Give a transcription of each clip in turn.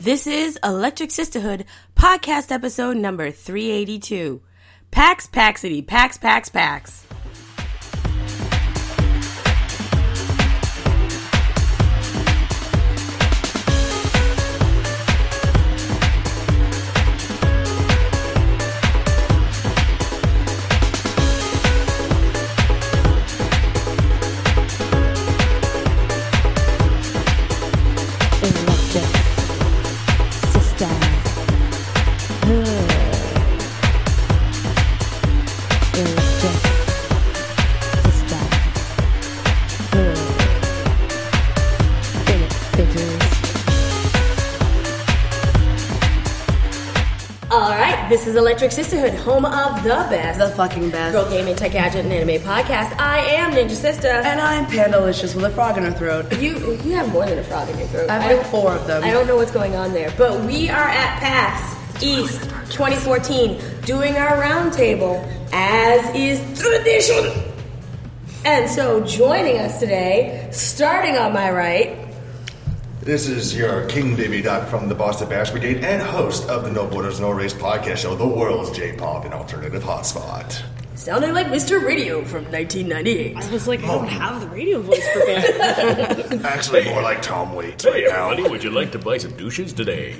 This is Electric Sisterhood, podcast episode number 382. PAX Paxity, PAX, PAX, PAX. This is Electric Sisterhood, home of the best. The fucking best. Girl gaming, tech gadget, and anime podcast. I am Ninja Sister. And I'm Pandalicious with a frog in her throat. You have more than a frog in your throat. I have like 4 of them. I don't know what's going on there. But we are at PAX East 2014 doing our roundtable, as is tradition. And so joining us today, starting on my right... This is your King Baby Doc from the Boston Bash Brigade and host of the No Borders, No Race podcast show, the world's J-pop and alternative hotspot. Sounding like Mr. Radio from 1998. I was like, I don't have the radio voice for band. Actually, more like Tom Waits right now. Honey, would you like to buy some douches today?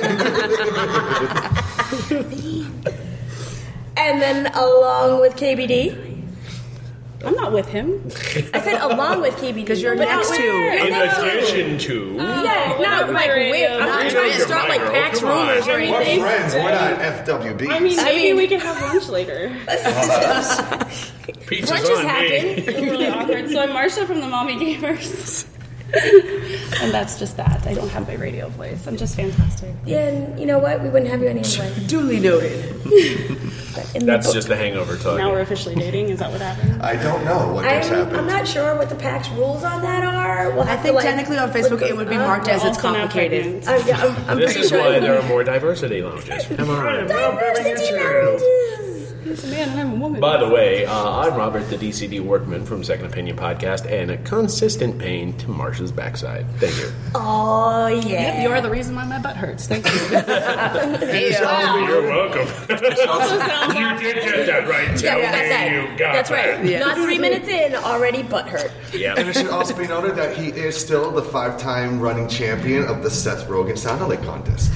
And then along with KBD... I'm not with him. I said along with KBD. Because you're next to. In addition to. Yeah, not like with. I'm not trying to start like PAX rumors or anything. We're friends. We're not FWBs. I mean, maybe we can have lunch later. Pizza's Lunches on happen. me. It's really awkward. So I'm Marsha from the Mommy Gamers. And that's just that. I don't have my radio voice. I'm just fantastic. Yeah, and you know what? We wouldn't have you anyway. Duly noted. That's just the hangover talk. Now we're officially dating. Is that what happened? I don't know what just happened. I'm not sure what the PAX rules on that are. We'll I have think to, technically on Facebook it would be marked as it's Also not complicated. pregnant. I'm This pretty is sure. why there are more diversity lounges. Am I right? Diversity lounges. He's a man and I'm a woman. By the way, I'm Robert, the DCD Workman from Second Opinion Podcast, and a consistent pain to Marsha's backside. Thank you. Oh, yeah. Yep, you are the reason why my butt hurts. Thank you. You're welcome. Also sounds You did get that right, Tell me you got That's that. right. Not 3 minutes in, already butt hurt. Yeah. And it should also be noted that he is still the 5-time running champion of the Seth Rogen Sound-Alike contest.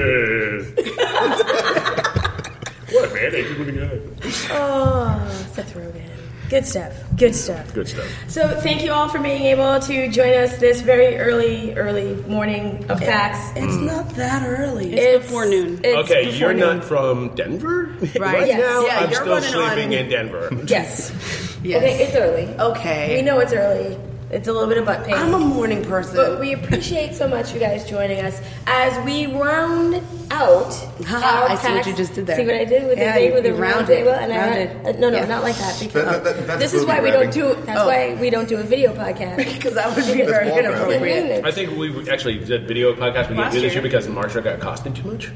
What, man? Thank you for the guy. Oh, Seth Rogen. Good stuff. Good stuff. Good stuff. So thank you all for being able to join us this very early morning of PAX. It's not that early. It's before noon. It's Okay, before you're noon. not from Denver? Right. Yes. now, Yeah, I'm you're still running sleeping on- in Denver. Yes. Yes. Okay, it's early. Okay. We know it's early. It's a little bit of butt pain. I'm a morning person. But we appreciate so much you guys joining us as we round out our I see what PAX. you just did there. See what I did with Yeah, the thing with the you round rounded. table? And Rounded. no, Yeah. not like that. Because That's this is why we booby don't do. That's why we don't do a video podcast. Because that would be very wall inappropriate. I think we actually did video podcast. We didn't Last do this year. year because Marsha got accosted too much.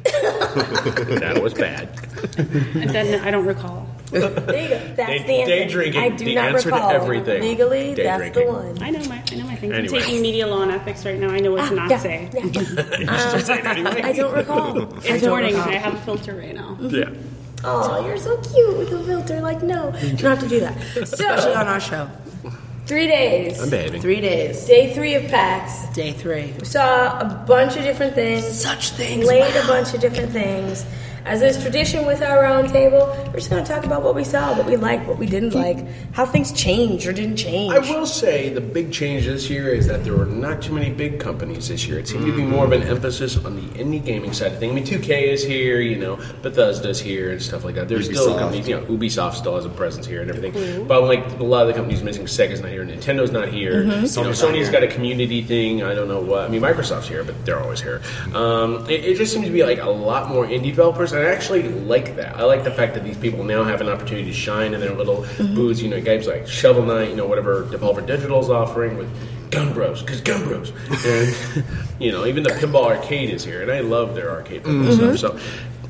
That was bad. And then I don't recall. There you go. That's the answer. Day drinking, I do the not answer to recall. everything. Legally, Day that's drinking. the one. I know my things. Anyway. I'm taking media law and ethics right now. I know what to not Yeah, say. yeah. You still say it anyway? I don't recall. It's morning. I have a filter right now. Yeah. Oh, you're so cute with the filter. Like, no, you don't have to do that. Especially So, on our show. 3 days. I'm behaving. 3 days. Day 3 of PAX. Day 3. We saw a bunch of different things. Such things. Played a bunch of different things. As is tradition with our round table, we're just going to talk about what we saw, what we liked, what we didn't like, how things changed or didn't change. I will say the big change this year is that there were not too many big companies this year. It seemed to be more of an emphasis on the indie gaming side of things. I mean, 2K is here, Bethesda's here and stuff like that. There's still Ubisoft. companies, Ubisoft still has a presence here and everything. But like a lot of the companies missing, Sega's not here, Nintendo's not here. Sony's got a community thing. I don't know what. I mean, Microsoft's here, but they're always here. It just seems to be like a lot more indie developers, and I actually like that. I like the fact that these people now have an opportunity to shine in their little booths. Games like Shovel Knight, whatever Devolver Digital's offering with Gun Bros, because Gun Bros. And, even the Pinball Arcade is here, and I love their arcade stuff. So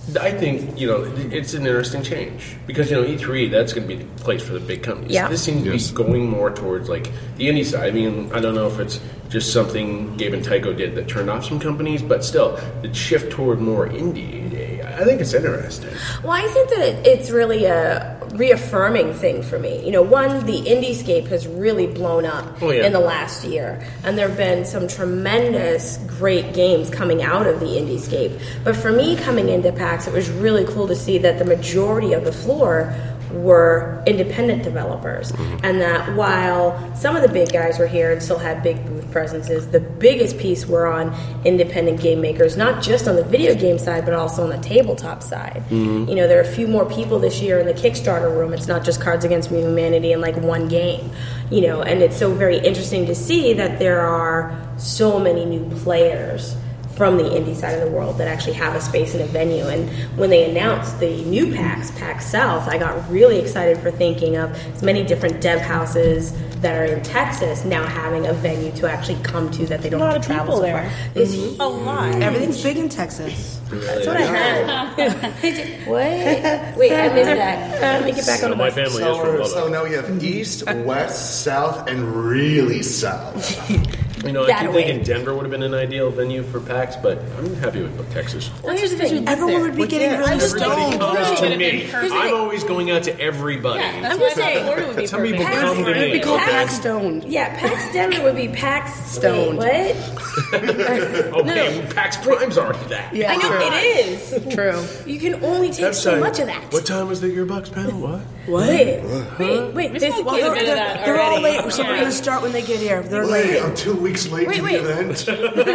I think, it's an interesting change because, E3, that's going to be the place for the big companies. Yeah. This seems to be going more towards, like, the indie side. I mean, I don't know if it's just something Gabe and Tycho did that turned off some companies, but still, the shift toward more indie, I think it's interesting. Well, I think that it's really a reaffirming thing for me. One, the Indiescape has really blown up in the last year, and there have been some tremendous great games coming out of the Indiescape. But for me, coming into PAX, it was really cool to see that the majority of the floor were independent developers, and that while some of the big guys were here and still had big booth presences, the biggest piece were on independent game makers, not just on the video game side, but also on the tabletop side. There are a few more people this year in the Kickstarter room. It's not just Cards Against Humanity and like one game, and it's so very interesting to see that there are so many new players from the indie side of the world that actually have a space in a venue. And when they announced the new PAX South, I got really excited for thinking of as many different dev houses that are in Texas now having a venue to actually come to that they don't have to travel so far. There's a lot. Everything's big in Texas. That's what I heard. What? Wait, I missed that. Let me get back on the My bus. family is from Lubbock. So now you have east, west, south, and really south. I keep thinking Denver would have been an ideal venue for PAX, but I'm happy with Texas. Well, here's the thing. Everyone would be getting really Everybody stoned. comes to Yeah. me. I'm always going out to everybody. I'm just saying. Florida would be Some people perfect. come to It'd be me. called PAX PAX Stoned. Yeah, PAX Denver would be PAX Stoned. Wait, what? Okay, PAX Prime's already that. Yeah, I know true. it is. True. You can only take so much of that. What time was the Gearbox panel? What? Wait. We This, spoke well, quite a bit of that They're all already. late, so we're going to start when they get here. They're Wait, late. I'm 2 weeks late to Wait. the event. aren't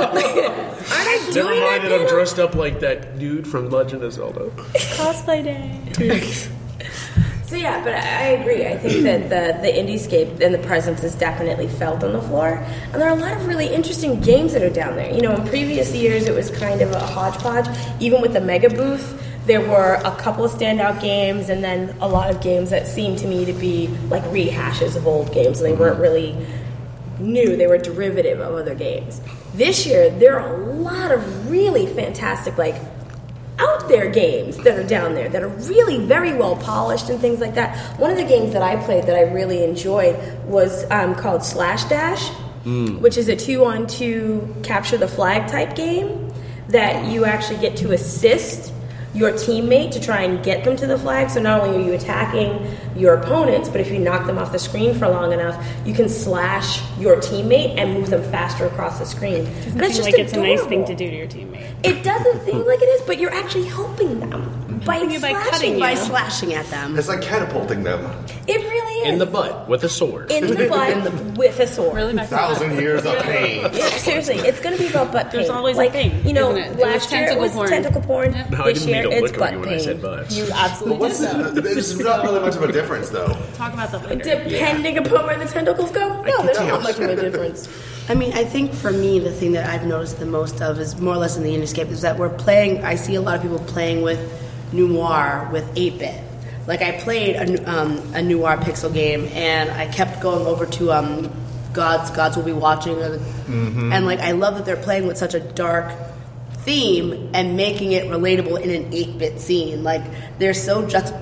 I Never doing mind that? that I'm dressed up like that dude from Legend of Zelda. Cosplay day. So yeah, but I agree. I think that the Indiescape and the presence is definitely felt on the floor, and there are a lot of really interesting games that are down there. In previous years it was kind of a hodgepodge. Even with the mega booth, there were a couple of standout games, and then a lot of games that seemed to me to be like rehashes of old games, and they weren't really new. They were derivative of other games. This year, there are a lot of really fantastic, like, out there games that are down there that are really very well polished and things like that. One of the games that I played that I really enjoyed was called Slash Dash, which is a 2-on-2 capture the flag type game that you actually get to assist your teammate to try and get them to the flag. So not only are you attacking your opponents, but if you knock them off the screen for long enough, you can slash your teammate and move them faster across the screen. And It seems like it's a nice thing to do to your teammate. It doesn't seem like it is, but you're actually helping them by cutting By you. slashing at them. It's like catapulting them. It really is. In the butt with a sword. In the butt with a sword. Really, my 1,000 years of pain. Yeah, seriously, it's going to be about butt pain. There's always a like, thing, You know, isn't it? It was last year it tentacle was porn. tentacle porn. No, I This didn't year mean to it's lick butt you when I said pain. butt. You absolutely did so. There's not really much of a difference, though. Talk about that later. Depending upon where the tentacles go, no, there's not much of a difference. I mean, I think for me, the thing that I've noticed the most of is more or less in the Indiescape is that we're playing. I see a lot of people playing with Noir with 8-bit. Like I played a Noir pixel game, and I kept going over to Gods Will Be Watching, and like I love that they're playing with such a dark theme and making it relatable in an 8-bit scene. Like they're so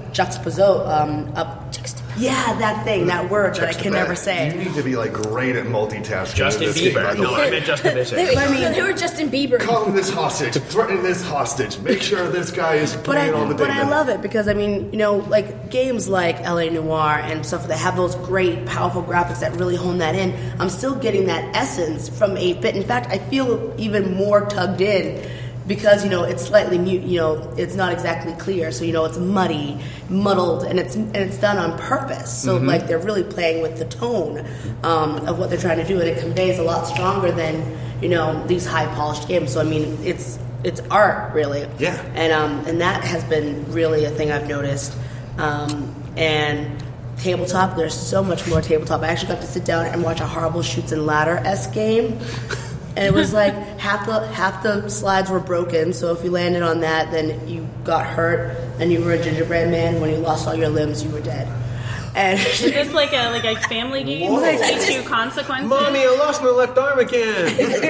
yeah, that thing, that word that I can never You say. need to be like great at multitasking. Justin in this game, by Bieber. the No, way. I meant Justin Bieber. They were Justin Bieber. Calm this hostage. Threaten this hostage. Make sure this guy is But playing all the I love it because I mean, you know, like games like LA Noire and stuff that have those great, powerful graphics that really hone that in. I'm still getting that essence from 8-bit. In fact, I feel even more tugged in because you know it's slightly mute. You know, it's not exactly clear, so you know it's muddled, and it's done on purpose. So like they're really playing with the tone of what they're trying to do, and it conveys a lot stronger than you know these high polished games. So I mean, it's art really. Yeah. And that has been really a thing I've noticed. And tabletop, there's so much more tabletop. I actually got to sit down and watch a horrible Chutes and Ladder-esque game. And it was like half the slides were broken, so if you landed on that, then you got hurt, and you were a gingerbread man. When you lost all your limbs, you were dead. And Is this like a family game? Whoa. Like teach you consequences? Mommy, I lost my left arm again.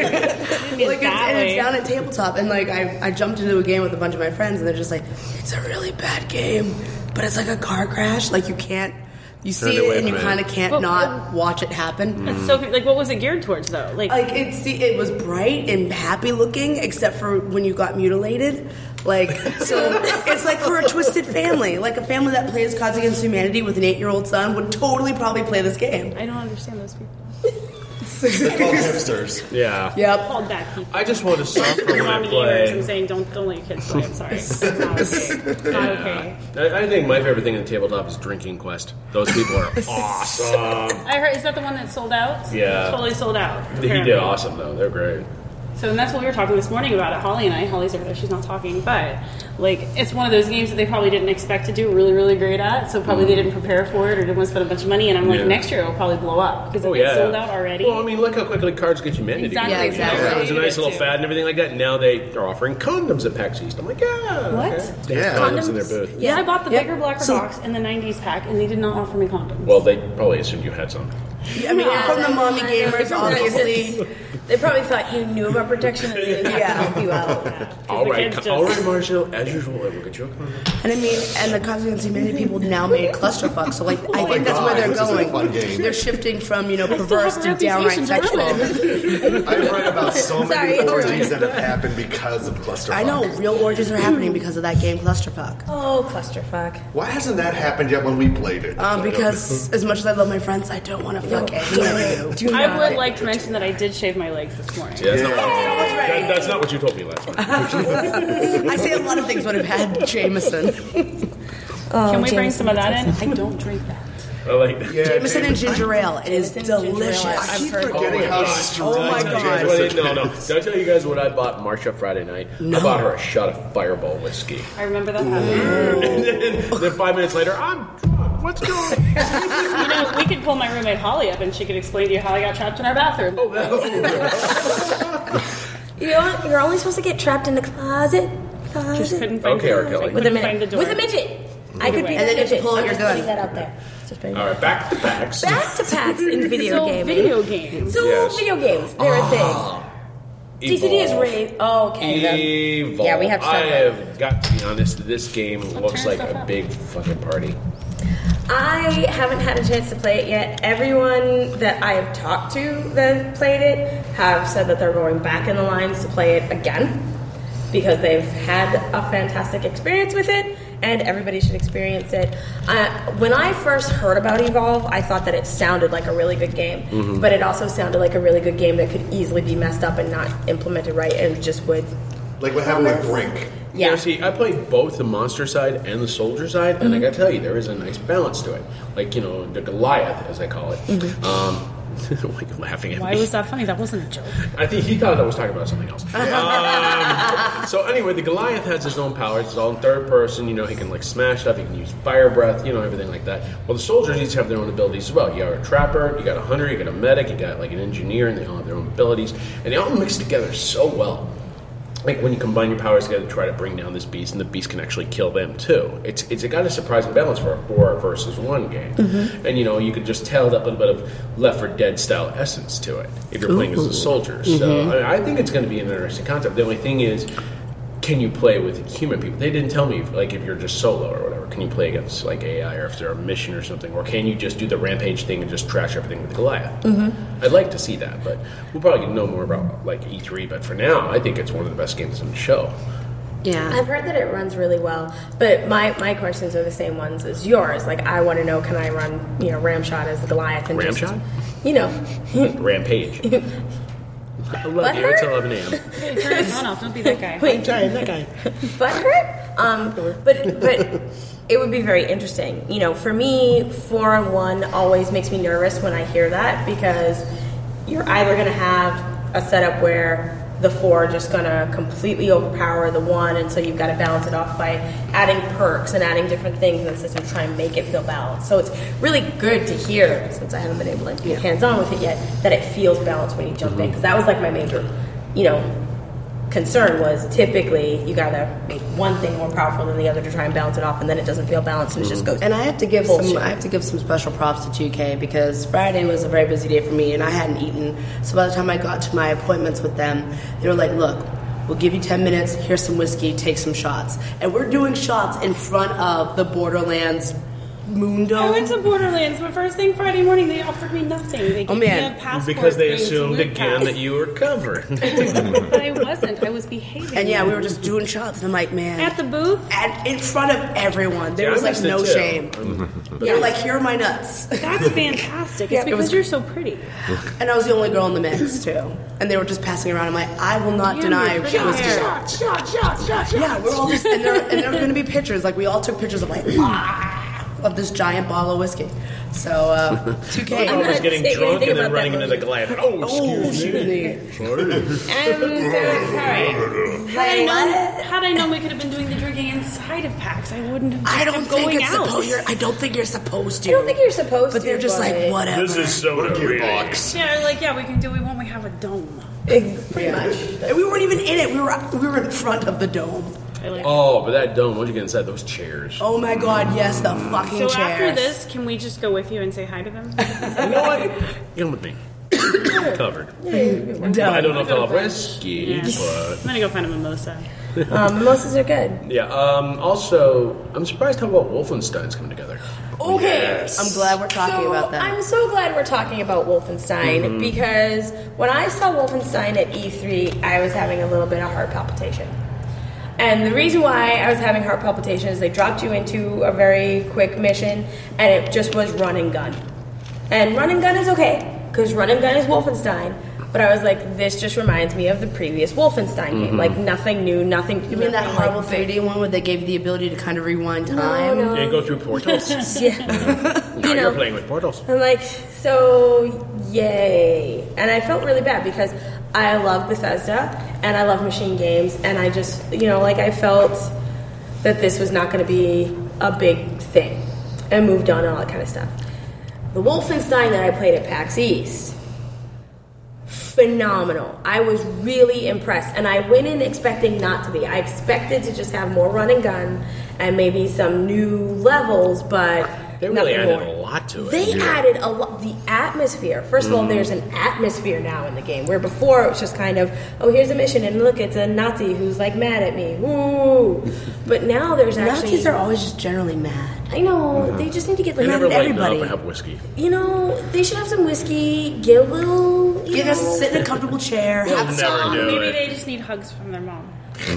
like it's down at tabletop, and like I jumped into a game with a bunch of my friends, and they're just like, it's a really bad game, but it's like a car crash. Like you see it and you kind of can't not watch it happen. That's so like, what was it geared towards though? Like it was bright and happy looking, except for when you got mutilated. Like, so it's like for a twisted family, like a family that plays Cards Against Humanity with an 8-year-old son would totally probably play this game. I don't understand those people. They're called hipsters. Yeah. Yep. Called back people. I just want to suffer when I Mommy gamers and play. saying don't let your kids play. I'm sorry. It's not okay. It's not okay. I think my favorite thing in the tabletop is Drinking Quest. Those people are awesome. I heard, is that the one that sold out? Yeah. Totally sold out. He apparently. did awesome though. They're great. So and that's what we were talking this morning about it. Holly and I. Holly's over there. She's not talking, but like it's one of those games that they probably didn't expect to do really, really great at. So probably they didn't prepare for it or didn't want to spend a bunch of money. And I'm like, next year it'll probably blow up because it's sold out already. Well, I mean, look how quickly Cards Against Humanity. Exactly. Yeah, exactly. It was a nice little fad and everything like that. Now they are offering condoms at PAX East. I'm like, yeah. What? Okay. They have condoms in their booth. Yeah, I bought the bigger blacker So- box in the 90s pack, and they did not offer me condoms. Well, they probably assumed you had some. I mean, from the mommy gamers, obviously. They probably thought you knew about protection and they didn't have to help you out. All right, Marshall. As usual, we'll get you a condom. And I mean, and the Cards Against Humanity people now made Clusterfuck, so like I think that's where they're this is a going. fun game. They're shifting from still perverse have to a downright reputation to sexual. ruin. I've read about so many Sorry. orgies that have happened because of Clusterfuck. I know real orgies are happening because of that game Clusterfuck. Oh, clusterfuck. Why hasn't that happened yet when we played it? Because as much as I love my friends, I don't want to fuck any of you. I would like to mention that I did shave my legs this morning. Yeah, that's not what you told me last time. I say a lot of things would have had Jameson. Can we bring some of that in? I don't drink that. I like that. Jameson and ginger ale. It is delicious. I keep forgetting how strange Oh my God. Jameson No. is. Did I tell you guys what I bought Marsha Friday night? No. I bought her a shot of Fireball whiskey. I remember that happening. And then 5 minutes later, I'm drunk. What's going on? You know, we could pull my roommate Holly up and she could explain to you how I got trapped in our bathroom. You're only supposed to get trapped in the closet. Just couldn't find Okay, R. Kelly. With a find the midget. door. With a midget. I could be And then that you midget. pull out I'm your just gun. putting that out there. Just putting All right, back to PAX. Back to PAX in video So gaming. video games. So Yes. video games, they're a thing. DCD is raised. Oh, okay. Evolve. Yeah, we have to talk I about it. have got to be honest. This game looks turn like stuff a up. big fucking party. I haven't had a chance to play it yet. Everyone that I have talked to that played it have said that they're going back in the lines to play it again because they've had a fantastic experience with it and everybody should experience it. When I first heard about Evolve, I thought that it sounded like a really good game, but it also sounded like a really good game that could easily be messed up and not implemented right and just would... Like what happened with Brink. Yeah, see, I played both the monster side and the soldier side, and I gotta tell you, there is a nice balance to it. Like, you know, the Goliath, as I call it. Like, you're laughing at Why me. was that funny? That wasn't a joke. I think he thought I was talking about something else. So anyway, the Goliath has his own powers. It's all in third person. You know, he can like smash stuff. He can use fire breath. You know, everything like that. Well, the soldiers each have their own abilities as well. You got a trapper, you got a hunter, you got a medic, you got like an engineer, and they all have their own abilities, and they all mix together so well. Like when you combine your powers together to try to bring down this beast, and the beast can actually kill them too. It's got a surprising balance for a 4 versus 1 game, and you know you could just tell that little bit of Left 4 Dead style essence to it if you're playing as a soldier. So I think it's going to be an interesting concept. The only thing is, can you play with human people? They didn't tell me like if you're just solo or whatever. Can you play against like AI or if there's a mission or something, or can you just do the rampage thing and just trash everything with Goliath? I'd like to see that, but we'll probably know more about like E3. But for now, I think it's one of the best games in the show. Yeah. I've heard that it runs really well, but my questions are the same ones as yours. Like, I want to know, can I run, Ramshot as the Goliath? And Ramshot? Rampage. I love you. It's 11 a.m. Hey, turn your phone off. Don't be that guy. Wait, Sorry, that guy. butthurt? But it would be very interesting. For me, 4-on-1 always makes me nervous when I hear that because you're either going to have a setup where the 4 are just going to completely overpower the 1, and so you've got to balance it off by adding perks and adding different things in the system to try and make it feel balanced. So it's really good to hear, since I haven't been able to get hands-on with it yet, that it feels balanced when you jump in, because that was like my major, concern was typically you gotta make one thing more powerful than the other to try and balance it off, and then it doesn't feel balanced and it just goes. And I have to give some special props to 2K because Friday was a very busy day for me, and I hadn't eaten. So by the time I got to my appointments with them, they were like, "Look, we'll give you 10 minutes. Here's some whiskey. Take some shots." And we're doing shots in front of the Borderlands Moon Dome. I went to Borderlands, but first thing Friday morning, they offered me nothing. They gave me a passport because they thing to assumed look again past. that you were covered. But I wasn't. I was behaving. And yeah, we were just doing shots. And I'm like, man. At the booth? In front of everyone. There was like no shame. They were like, here are my nuts. That's fantastic. It's because you're so pretty. And I was the only girl in the mix, too. And they were just passing around. I'm like, I will not deny whiskey. Shots. Yeah, we're all just, and there are going to be pictures. Like, we all took pictures of like, of this giant bottle of whiskey. So, 2K. I was getting say drunk anything and then about running that into the glass. Excuse me. Sorry. Had I known we could have been doing the drinking inside of PAX, I wouldn't have I don't kept think going it's out. supposed. I don't think you're supposed to. I don't think you're supposed to. But they're just like, whatever. This is soda Rookie box. Yeah, like, we can do it when we have a dome. Pretty much. And we weren't even in it. We were in front of the dome. Oh, but that dome, once you get inside those chairs. Oh my god, yes, the fucking So chairs. after this, can we just go with you and say hi to them? You know what? Come with me. Covered. I don't know if they'll have whiskey, but... I'm gonna go find a mimosa. Mimosas are good. Yeah, also, I'm surprised how well Wolfenstein's coming together. Okay. Yes. I'm glad we're talking about that. I'm so glad we're talking about Wolfenstein because when I saw Wolfenstein at E3, I was having a little bit of heart palpitation. And the reason why I was having heart palpitation is they dropped you into a very quick mission and it just was run and gun. And run and gun is okay because run and gun is Wolfenstein. But I was like, this just reminds me of the previous Wolfenstein game. Like, nothing new, nothing... You mean that horrible 3D one where they gave you the ability to kind of rewind time? No. You go through portals. Yeah. You're playing with portals. I'm like, so, yay. And I felt really bad because I love Bethesda and I love machine games. And I just, I felt that this was not going to be a big thing. And moved on and all that kind of stuff. The Wolfenstein that I played at PAX East... phenomenal. I was really impressed, and I went in expecting not to be. I expected to just have more run and gun and maybe some new levels, but They really nothing added more. a lot to it. They added a lot. The atmosphere. First of all, there's an atmosphere now in the game, where before it was just kind of, oh, here's a mission, and look, it's a Nazi who's like mad at me. Woo! But now there's actually Nazis are always just generally mad. I know they just need to get They mad never at lighten everybody. up and have whiskey. They should have some whiskey, get a little. Just sit in a comfortable chair. They'll Have never some. do Maybe it. they just need hugs from their mom.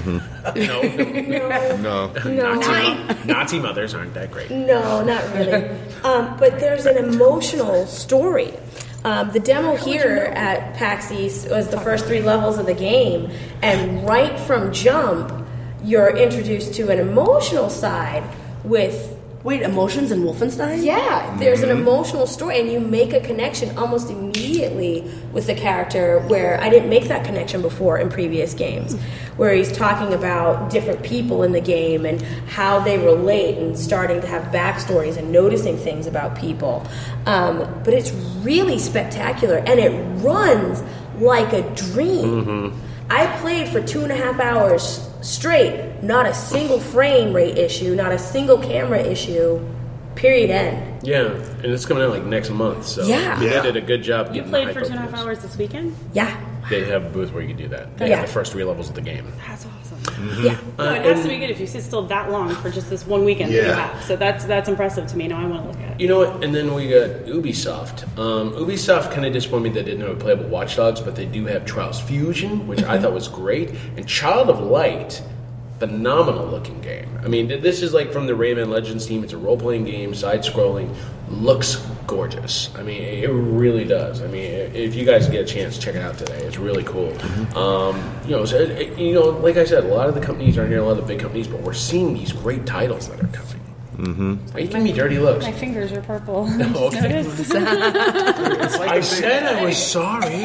No. Nazi mothers aren't that great. No, not really. But there's an emotional story. The demo here at PAX East was the first 3 levels of the game, and right from jump, you're introduced to an emotional side with. Wait, emotions in Wolfenstein? Yeah, there's an emotional story, and you make a connection almost immediately with the character where I didn't make that connection before in previous games, where he's talking about different people in the game and how they relate and starting to have backstories and noticing things about people. But it's really spectacular, and it runs like a dream. I played for 2.5 hours straight, not a single frame rate issue, not a single camera issue, period end. Yeah, and it's coming out like next month, so Yeah. they did a good job You getting played the for hype 2.5 up this. hours this weekend? Yeah. They have a booth where you can do that. They Yeah. have the first 3 levels of the game. That's awesome. Yeah. No, it has to be good if you sit still that long for just this one weekend that you Yeah. have. So that's impressive to me. Now I want to look at it. You know what? And then we got Ubisoft. Ubisoft kind of disappointed me they didn't have a playable Watch Dogs, but they do have Trials Fusion, which I thought was great, and Child of Light. Phenomenal looking game. I mean, this is like from the Rayman Legends team. It's a role playing game, side scrolling, looks gorgeous. I mean, it really does. I mean, if you guys get a chance, check it out today. It's really cool. Like I said, a lot of the companies aren't here, a lot of the big companies, but we're seeing these great titles that are coming. Why are you giving me dirty looks? My fingers are purple. Okay. Noticed? I said I was sorry.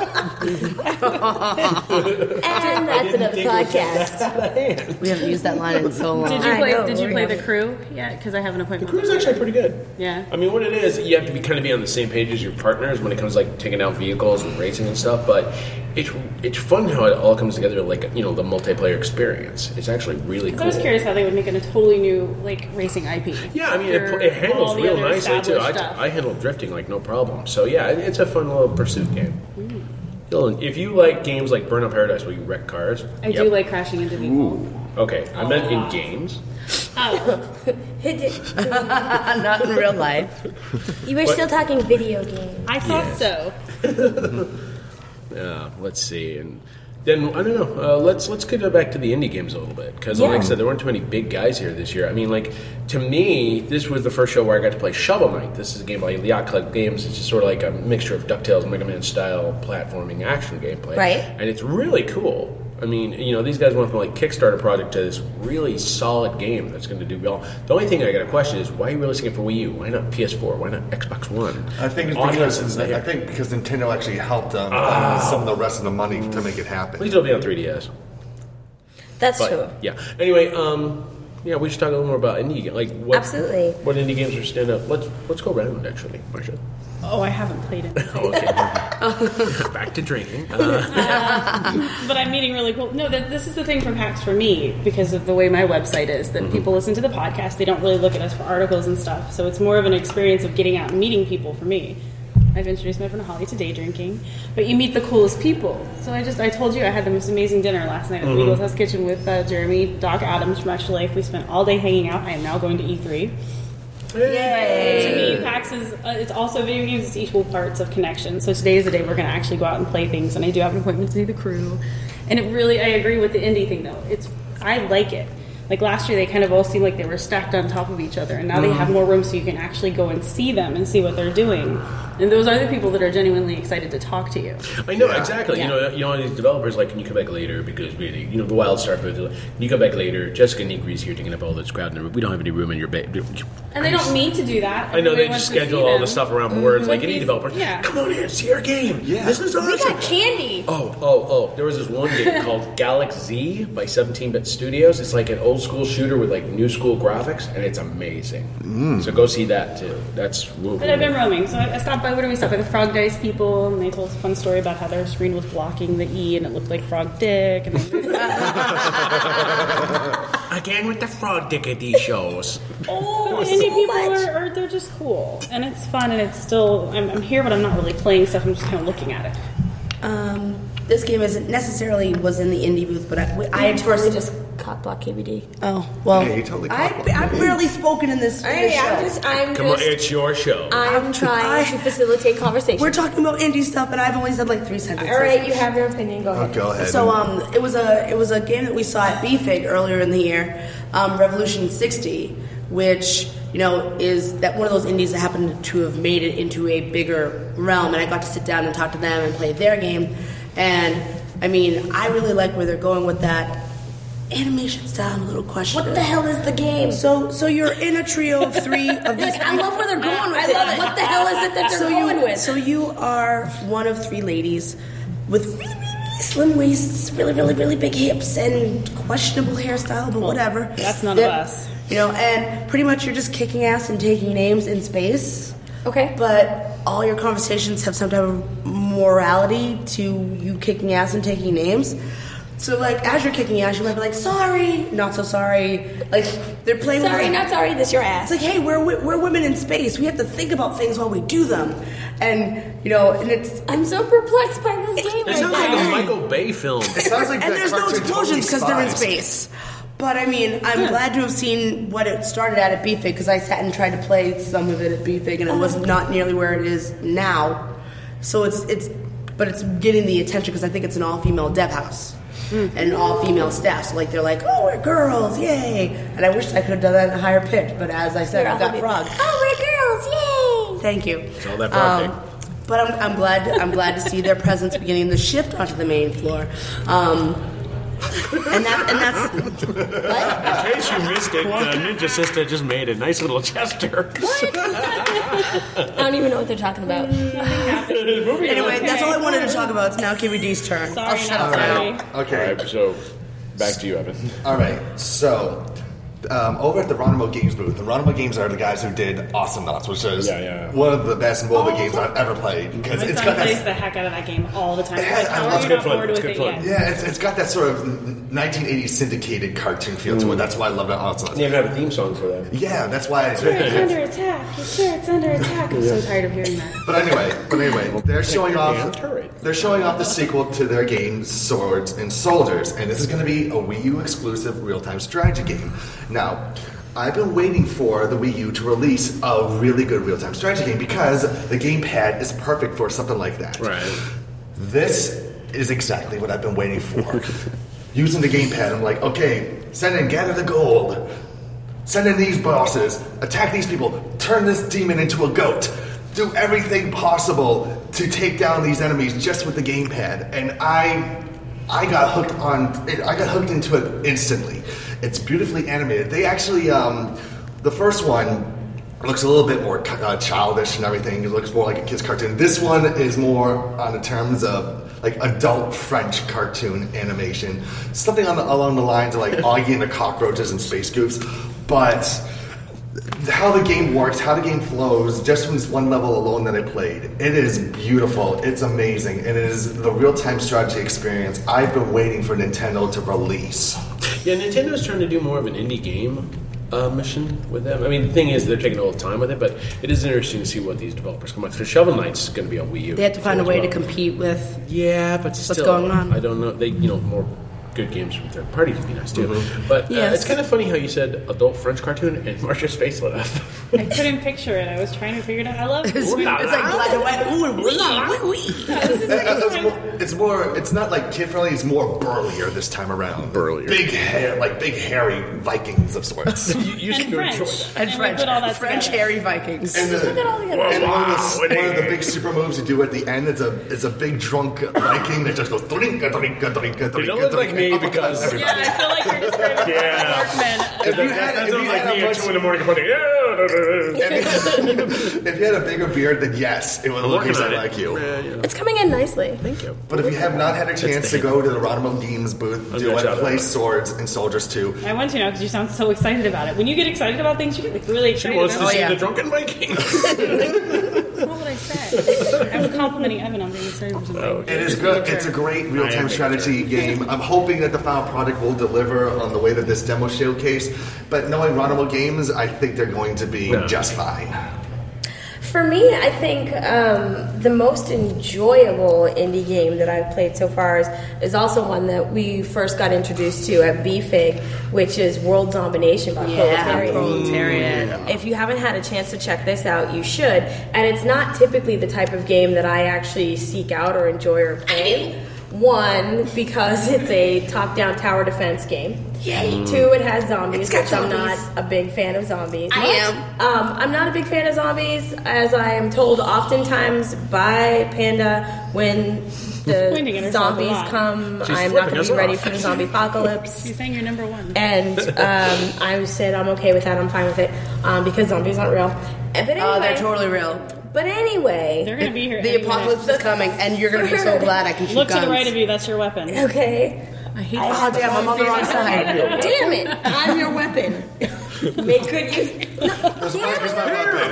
And that's another podcast. We haven't used that line in so long. Did you I play? know, Did you we play have- the crew? Yeah, because I have an appointment. Crew's actually pretty good. Yeah. I mean, what it is, you have to be on the same page as your partners when it comes to like taking out vehicles and racing and stuff. But it's fun how it all comes together, like, the multiplayer experience. It's actually really cool. I was curious how they would make it a totally new, like, racing IP. Yeah, I mean, it handles real nicely, too. I handle drifting, like, no problem. So, yeah, it's a fun little pursuit game. If you like games like Burnout Paradise where you wreck cars... I do like crashing into people. Okay, I meant in games. Oh. Not in real life. You were still talking video games. I thought so. Let's see, and then I don't know. Let's get back to the indie games a little bit because, like I said, there weren't too many big guys here this year. I mean, like to me, this was the first show where I got to play Shovel Knight. This is a game by Yacht Club Games. It's just sort of like a mixture of DuckTales and Mega Man style platforming action gameplay, right? And it's really cool. I mean, these guys went from like Kickstarter project to this really solid game that's going to do well. The only thing I got to question is why are you releasing it for Wii U? Why not PS4? Why not Xbox One? I think it's because Nintendo actually helped them some of the rest of the money to make it happen. At least it'll be on 3DS. That's true. Yeah. Anyway, we should talk a little more about indie games. Like Absolutely. What indie games are stand up? Let's go around actually, Marsha. Oh, I haven't played it. Okay. Back to drinking. But I'm meeting really cool. No, this is the thing from PAX for me because of the way my website is. That people listen to the podcast, they don't really look at us for articles and stuff. So it's more of an experience of getting out and meeting people for me. I've introduced my friend Holly to day drinking, but you meet the coolest people. So I told you I had the most amazing dinner last night at the Eagles House Kitchen with Jeremy, Doc Adams from Extra Life. We spent all day hanging out. I am now going to E3. Yay! To me, PAX is it's also video games. It's equal parts of connection. So today is the day we're going to actually go out and play things, and I do have an appointment to see the crew. And I agree with the indie thing though. I like it. Like last year, they kind of all seemed like they were stacked on top of each other, and now they have more room so you can actually go and see them and see what they're doing. And those are the people that are genuinely excited to talk to you. I know, exactly. Yeah. These developers like, can you come back later? Because the WildStar booth, can you come back later? Jessica Negri's here taking up all this crowd in the room. We don't have any room in your bed. And they don't mean to do that. I know, they just schedule all the stuff around boards. Like any developer, yeah. Come on in, see our game. Yeah. This is awesome. We got candy. Oh. There was this one game called Galaxy by 17-Bit Studios. It's like an old school shooter with like new school graphics, and it's amazing. So go see that too. That's But I've been roaming, so I stopped by. Where do we stop by? The Frog Dice people, and they told us a fun story about how their screen was blocking the E, and it looked like Frog Dick. And again with the Frog Dick at these shows. Oh, indie people they're just cool, and it's fun, and it's still. I'm here, but I'm not really playing stuff. I'm just kind of looking at it. This game isn't necessarily was in the indie booth, but I totally just cockblock KBD. Oh well, yeah, you totally I've barely spoken in this. Come on, it's your show. I'm trying to facilitate conversation. We're talking about indie stuff, and I've only said like 3 sentences. All right, you have your opinion. Go ahead. Go ahead. So it was a game that we saw at BFIG earlier in the year, Revolution 60, which is that one of those indies that happened to have made it into a bigger realm, and I got to sit down and talk to them and play their game. And I mean, I really like where they're going with that. Animation style, I'm a little questionable. What the hell is the game? So you're in a trio of three of these. I love where they're going with it. What the hell is it that they're going with? So you are one of 3 ladies with really, really slim waists, really, really, really big hips, and questionable hairstyle, but whatever. That's none of us. And pretty much you're just kicking ass and taking names in space. Okay. But all your conversations have some type of morality to you kicking ass and taking names. So, like, as you're kicking ass, you might be like, sorry, not so sorry. Like, they're playing sorry, with... not sorry, this your ass. It's like, hey, we're women in space. We have to think about things while we do them. And, and it's... I'm so perplexed by this game. It sounds like a Michael Bay film. It sounds like and there's no explosions because they're in space. But, I mean, I'm glad to have seen what it started at BFIG, because I sat and tried to play some of it at BFIG, and it was not nearly where it is now. So it's getting the attention, because I think it's an all-female dev house. And an all-female staff. So, like, they're like, oh, we're girls, yay! And I wish I could have done that in a higher pitch, but as I said, I've got frogs. Oh, we're girls, yay! Thank you. It's all that frog thing. But I'm glad to see their presence beginning to shift onto the main floor. And that's what? In case you missed it, Ninja Sister just made a nice little gesture. What? I don't even know what they're talking about. Anyway, that's all I wanted to talk about. It's now KBD's turn. Sorry, shut up. Okay. All right, so back to you, Evan. All right, so over at the Ronimo Games booth, and Ronimo Games are the guys who did Awesome Knots, which is one of the best mobile games I've ever played. Because My son plays the heck out of that game all the time. It's good fun. It's good fun. Yeah, it's got that sort of 1980s syndicated cartoon feel to it. That's why I love that Awesome Knots. They even have a theme song for that. Yeah, that's why It's under attack. It's under attack. I'm so tired of hearing that. But anyway, they're showing off. They're showing off the sequel to their game, Swords and Soldiers, and this is going to be a Wii U exclusive real-time strategy game. Now, I've been waiting for the Wii U to release a really good real-time strategy game because the gamepad is perfect for something like that. Right. This is exactly what I've been waiting for. Using the gamepad, I'm like, okay, send in, gather the gold. Send in these bosses, attack these people, turn this demon into a goat. Do everything possible to take down these enemies just with the gamepad. And I got hooked into it instantly. It's beautifully animated. They actually, the first one looks a little bit more childish and everything. It looks more like a kid's cartoon. This one is more on the terms of like adult French cartoon animation, something along the lines of like Augie and the Cockroaches and Space Goofs. But how the game works, how the game flows, just from this one level alone that I played, it is beautiful. It's amazing. And it is the real-time strategy experience I've been waiting for Nintendo to release. Yeah, Nintendo's trying to do more of an indie game mission with them. I mean, the thing is, they're taking a little time with it, but it is interesting to see what these developers come up with. So Shovel Knight's going to be on Wii U. They have to find a way to compete with but still, what's going on. I don't know. They, more good games from third parties would be nice too. But it's kind of funny how you said adult French cartoon and Marcia's face lit up. I couldn't picture it. I was trying to figure it out. I love it. It's like black and white. It's more. It's not like kid friendly. It's more burlier this time around. Big hair, like big hairy Vikings of sorts. you can French. enjoy that. And French hairy Vikings. And one of the big super moves you do at the end is a big drunk Viking that just goes. They don't look like me because I feel like you're describing dark men. If you had a bigger beard, then yes, it would look exactly like you. It's coming in nicely. Thank you. But if you have not had a chance to go to the Ronimo Games booth, do it. Play Swords and Soldiers 2. I want to now because you sound so excited about it. When you get excited about things, you get really excited. She wants to see the drunken Viking. That's not what I said. I was complimenting Evan on being excited for something. It is good. It's a great real-time strategy game. I'm hoping that the final product will deliver on the way that this demo showcased. But knowing Ronimo Games, I think they're going to be just fine. For me, I think the most enjoyable indie game that I've played so far is also one that we first got introduced to at BFIG, which is World Domination by Proletariat. If you haven't had a chance to check this out, you should. And it's not typically the type of game that I actually seek out or enjoy or play. One, because it's a top-down tower defense game. Yay. Two, it has zombies, which I'm not a big fan of zombies. I am. I'm not a big fan of zombies, as I am told oftentimes by Panda when the zombies come. I'm not going to be ready for the zombie apocalypse. You're saying you're number one. And I said I'm okay with that. I'm fine with it because zombies aren't real. But anyway, they're totally real. But anyway, they're going to be here. The apocalypse is coming, and you're going to be so glad I can shoot Look guns. to the right of you. That's your weapon. Okay. Oh damn! I'm on the wrong side. Damn it! I'm your weapon. Make good use. This mic is my weapon.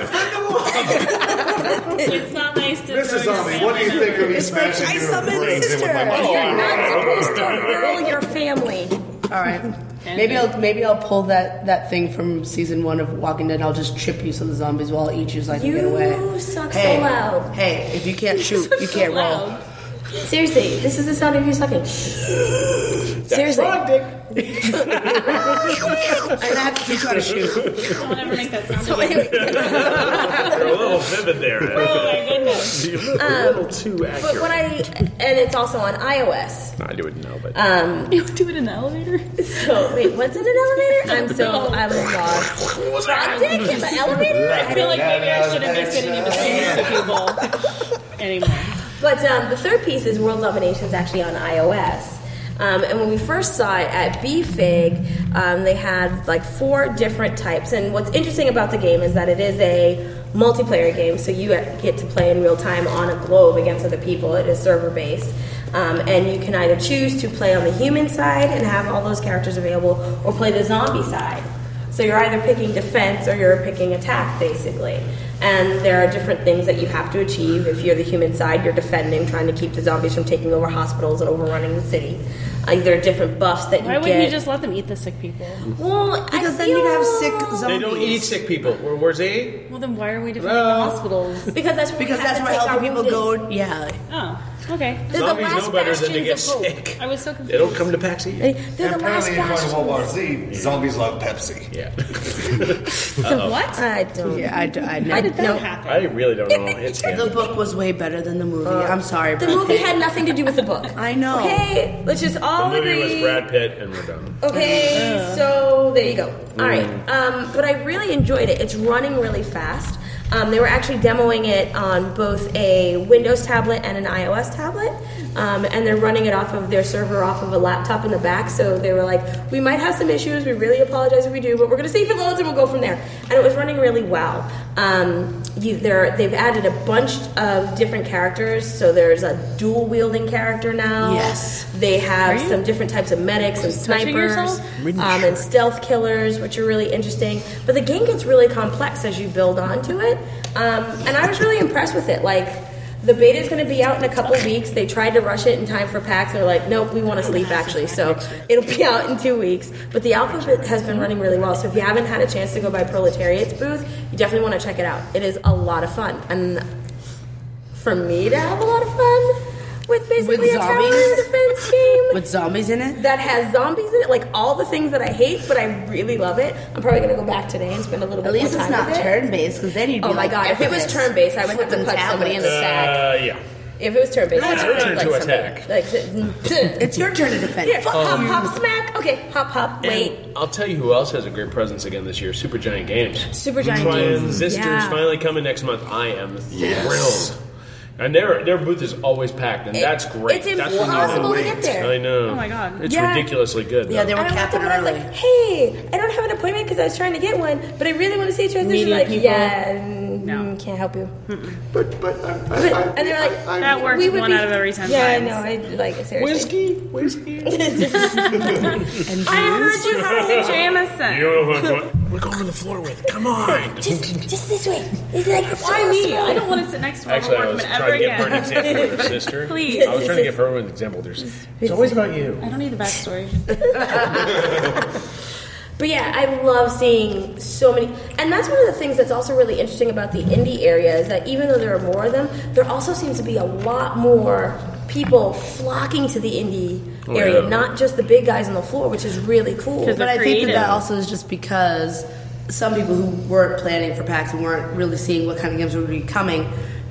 It's not nice to. Mrs. Zombie, what do you think of me smashing your brains in with my mic? You're not supposed to hurl your family. All right. Maybe I'll pull that thing from season 1 of Walking Dead. I'll just trip you so the zombies will all eat you so I can get away. You suck so loud. Hey, if you can't shoot, you can't roll. Seriously, this is the sound of you sucking. Seriously. Wrong, Dick. I'm gonna have to teach you how to shoot. I'll never make that sound again. You're a little vivid there. Oh my goodness. You're a little too accurate. But and it's also on iOS. I do it now, but You do it in the elevator? So wait, what's in an elevator? I'm lost. what was that? Dick in the elevator? I feel like maybe I shouldn't be sitting in between these two people anymore. But the third piece is World Domination is actually on iOS. And when we first saw it at BFIG, they had like 4 different types. And what's interesting about the game is that it is a multiplayer game, so you get to play in real time on a globe against other people. It is server based. And you can either choose to play on the human side and have all those characters available, or play the zombie side. So you're either picking defense or you're picking attack, basically. And there are different things that you have to achieve. If you're the human side, you're defending, trying to keep the zombies from taking over hospitals and overrunning the city. There are different buffs that you get. Why wouldn't you just let them eat the sick people? Well, Because then you'd have sick zombies. They don't eat sick people. Where's they? Well, then why are we defending the hospitals? Because that's where healthy people go. Yeah. Oh, okay. Zombies know better than to get sick. I was so confused. They don't come to PAX either. They're the last Apparently, according to World War bastions. Z, zombies love Pepsi. Yeah. So what? I don't. Yeah, How did that happen? I really don't know. It's him. The book was way better than the movie. I'm sorry, The Brad movie Pitt. had nothing to do with the book. I know. Okay, let's just all The movie agree. was Brad Pitt, and we're done. Okay, so there you go. All right, but I really enjoyed it. It's running really fast. They were actually demoing it on both a Windows tablet and an iOS tablet, and they're running it off of their server, off of a laptop in the back. So they were like, "We might have some issues. We really apologize if we do, but we're going to see if it loads, and we'll go from there." And it was running really well. They've added a bunch of different characters. So there's a dual wielding character now. Yes. They have some different types of medics and Touching snipers yourself? and stealth killers, which are really interesting. But the game gets really complex as you build onto it. And I was really impressed with it. Like, the beta is going to be out in a couple weeks. They tried to rush it in time for PAX. They're like, nope, we want to sleep, actually. So it'll be out in 2 weeks. But the alpha has been running really well. So if you haven't had a chance to go by Proletariat's booth, you definitely want to check it out. It is a lot of fun. And for me to have a lot of fun with basically With a tower zombies? defense game With zombies in it? that has zombies in it, like all the things that I hate, but I really love it. I'm probably going to go back today and spend a little bit At least more it's time not with it. turn-based, because then you'd be Oh my like, god, if it was effortless. turn-based, I would have to Flipping punch somebody in the sack. Yeah. If it was turn-based, No, it's I'd your have turn like to somebody. attack. Like, It's your turn to defend. here, hop, hop, smack. Okay, hop, hop, wait. And I'll tell you who else has a great presence again this year: Supergiant Games. Supergiant Games. Transistor's Yeah. finally coming next month. I am Yes. thrilled. And their booth is always packed, and that's great. It's That's when you impossible to wait. get there. I know. Oh my God. It's Yeah. ridiculously good. Yeah, though. they were And I went capping there and I was early. like, hey, I don't have an appointment because I was trying to get one, but I really want to see a transition. Media Like, people. yeah, No. Can't help you. But And they're like, That works we would one be- out of every 10 Yeah, I times. know. I like seriously. Whiskey. I heard you from Jameson. You know who I'm going? We're going to the floor with. Come on. Just this way. It's like Why me? I don't want to sit next to a Actually, I was workman trying ever to give her an again. example of her sister. Please. I was trying to give her an example. It's always about you. I don't need the backstory. But yeah, I love seeing so many, and that's one of the things that's also really interesting about the indie area is that even though there are more of them, there also seems to be a lot more people flocking to the indie area, yeah. not just the big guys on the floor, which is really cool. 'Cause But I think creative. that also is just because some people who weren't planning for PAX and weren't really seeing what kind of games would be coming,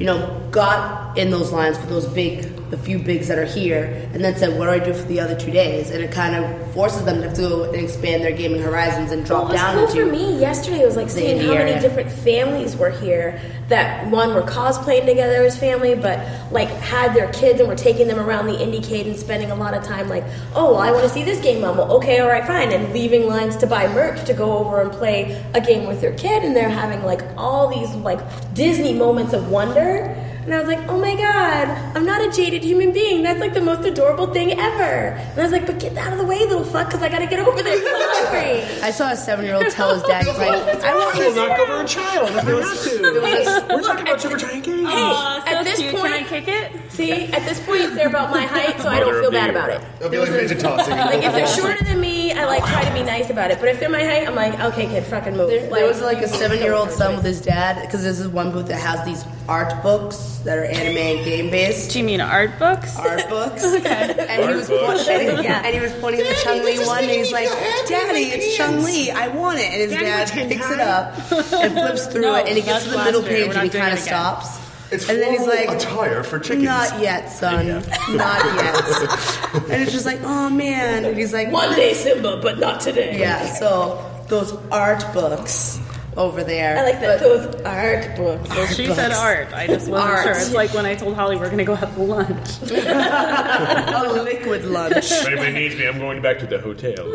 got in those lines for the few bigs that are here, and then said, what do I do for the other 2 days? And it kind of forces them to go and expand their gaming horizons and drop What was down cool into for me yesterday was like seeing indie how many area. different families were here that one were cosplaying together as family, but like had their kids and were taking them around the Indiecade and spending a lot of time like, oh, well, I want to see this game, Mom. Well, okay, all right, fine, and leaving lines to buy merch to go over and play a game with their kid, and they're having like all these like Disney moments of wonder. And I was like, oh my god, I'm not a jaded human being. That's like the most adorable thing ever. And I was like, but get out of the way, little fuck, because I gotta get over there to the library. I saw a 7-year-old tell his dad, he's like, I want I will to knock over a child if we have to. We're talking about Supergiant Games. Aw, so at this cute. point- Can I kick it? See, at this point, they're about my height, so I don't feel bad about it. It'll be like ninja tossing. Like, if they're shorter than me, I like try to be nice about it. But if they're my height, I'm like, okay, kid, fucking move. There was like a 7-year-old son with his dad, because there's this one booth that has these art books that are anime and game based. Do you mean art books? Art books. And he was pointing, and he was pointing at the Chung Li one, and he's like, "Daddy, it's Chung Li. I want it." And his dad picks it up and flips through No, it, and he gets to the that's middle blasphemy. page, We're and he not doing kind of it again. stops. It's And then he's formal like, attire for chickens. "Not yet, son. Not yet." And it's just like, "Oh man," and he's like, one day, Simba, but not today. Yeah. So those art books over there. I like that. Those art books. Well, she said art. I just wasn't Art. sure. It's like when I told Holly we're going to go have lunch. A liquid lunch. If anybody needs me, I'm going back to the hotel.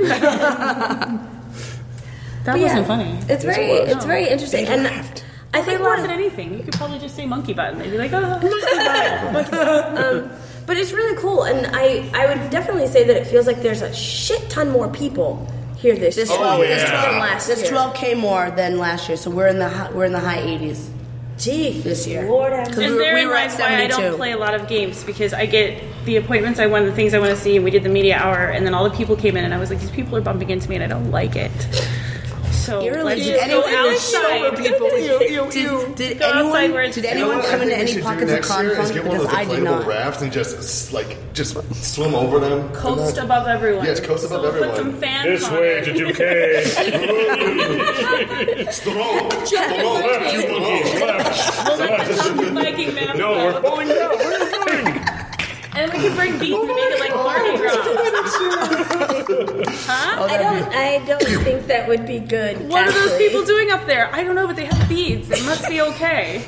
That But yeah, wasn't funny. It's very interesting. And I They think laugh one at anything. You could probably just say monkey butt and they'd be like, oh. but it's really cool, and I would definitely say that it feels like there's a shit ton more people Here this year. This 12, yeah. this 12, last this year. 12K more than last year, so we're in the high 80s. Gee, this year. Lord have mercy. We And were- therein we were at lies why I 72. don't play a lot of games, because I get the appointments I want, the things I want to see, and we did the media hour, and then all the people came in, and I was like, these people are bumping into me, and I don't like it. So Eerily, let's did just go anyone outside. Did Go outside where anyone it's did safe. anyone what I come into think we any should pockets do of next year is conflict? get one of Because those I did inflatable not. rafts and just swim over them. Coast above everyone. Yes, coast above so everyone. Put some fans This on way it. to 2K. Stroke. We'll let the Trump Viking man No, play. we're falling down. What are you doing? And we can bring beats and make it like Mardi Gras. Huh? I don't think that would be good. What are those actually. people doing up there? I don't know, but they have beads. It must be okay.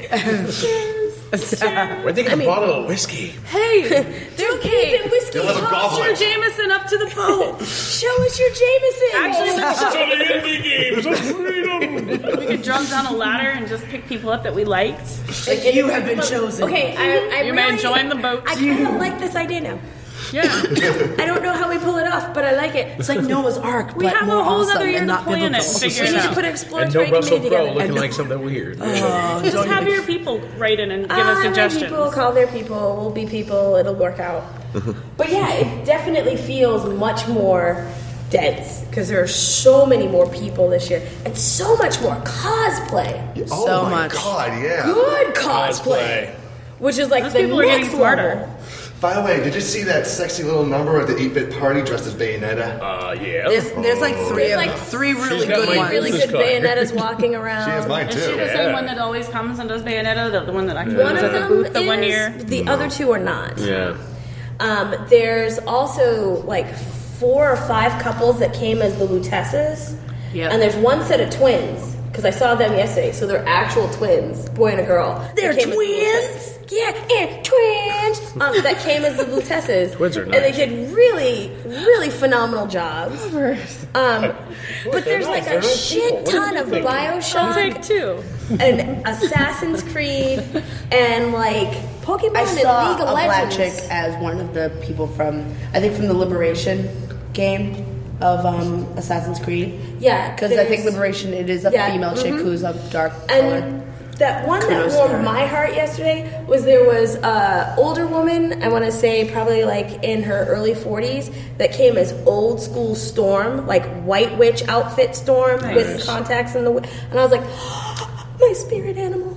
We're thinking a bottle of whiskey. Hey, they're okay. and whiskey. You'll have a Toss goblet. your Jameson up to the boat. Show us your Jameson. Actually, So the indie games of freedom. we could jump down a ladder and just pick people up that we liked. Like, you have been chosen. Okay, I You may really, join the boat. I kind of like this idea now. Yeah. I don't know how we pull it off, but I like it. It's like Noah's Ark, We but have more a whole awesome other year and to not plan it. biblical. Figure We it need to out. put an And exploratory no Russell committee Crowe together. looking like something weird. Just have your people write in and give us My suggestions. people call their people. We'll be people. It'll work out. But yeah, it definitely feels much more dense because there are so many more people this year and so much more cosplay. Oh So my much. God, yeah. Good cosplay, which is like Those the people are getting next smarter. level. By the way, did you see that sexy little number at the 8-bit party dressed as Bayonetta? Yeah. There's like three There's of like three really She's got good my ones. Really business good card. Bayonettas walking around. She has mine Is too. she the same one that always comes and does Bayonetta? The one that actually One was of at the them booth the is, one year? the other two are not. Yeah. There's also like 4 or 5 couples that came as the Lutesses. Yep. And there's one set of twins, because I saw them yesterday, so they're actual twins, boy and a girl. They're That came as the twins? Lutesses. Yeah, and twins! That came as the Lutesses. Twins are And they nice. did really, really phenomenal jobs. But there's like a shit ton of I'll take Bioshock 2. and Assassin's Creed and like Pokemon I and saw League of a black Legends. chick as one of the people from, I think from the Liberation game of Assassin's Creed. Yeah, Because I think there's- Liberation, it is a Yeah, female chick who's of dark color. And that one Kudos that to her. warmed my heart yesterday was there was a older woman, I want to say probably like in her early 40s, that came as old school Storm, like White Witch outfit Storm with contacts in the and I was like, my spirit animal.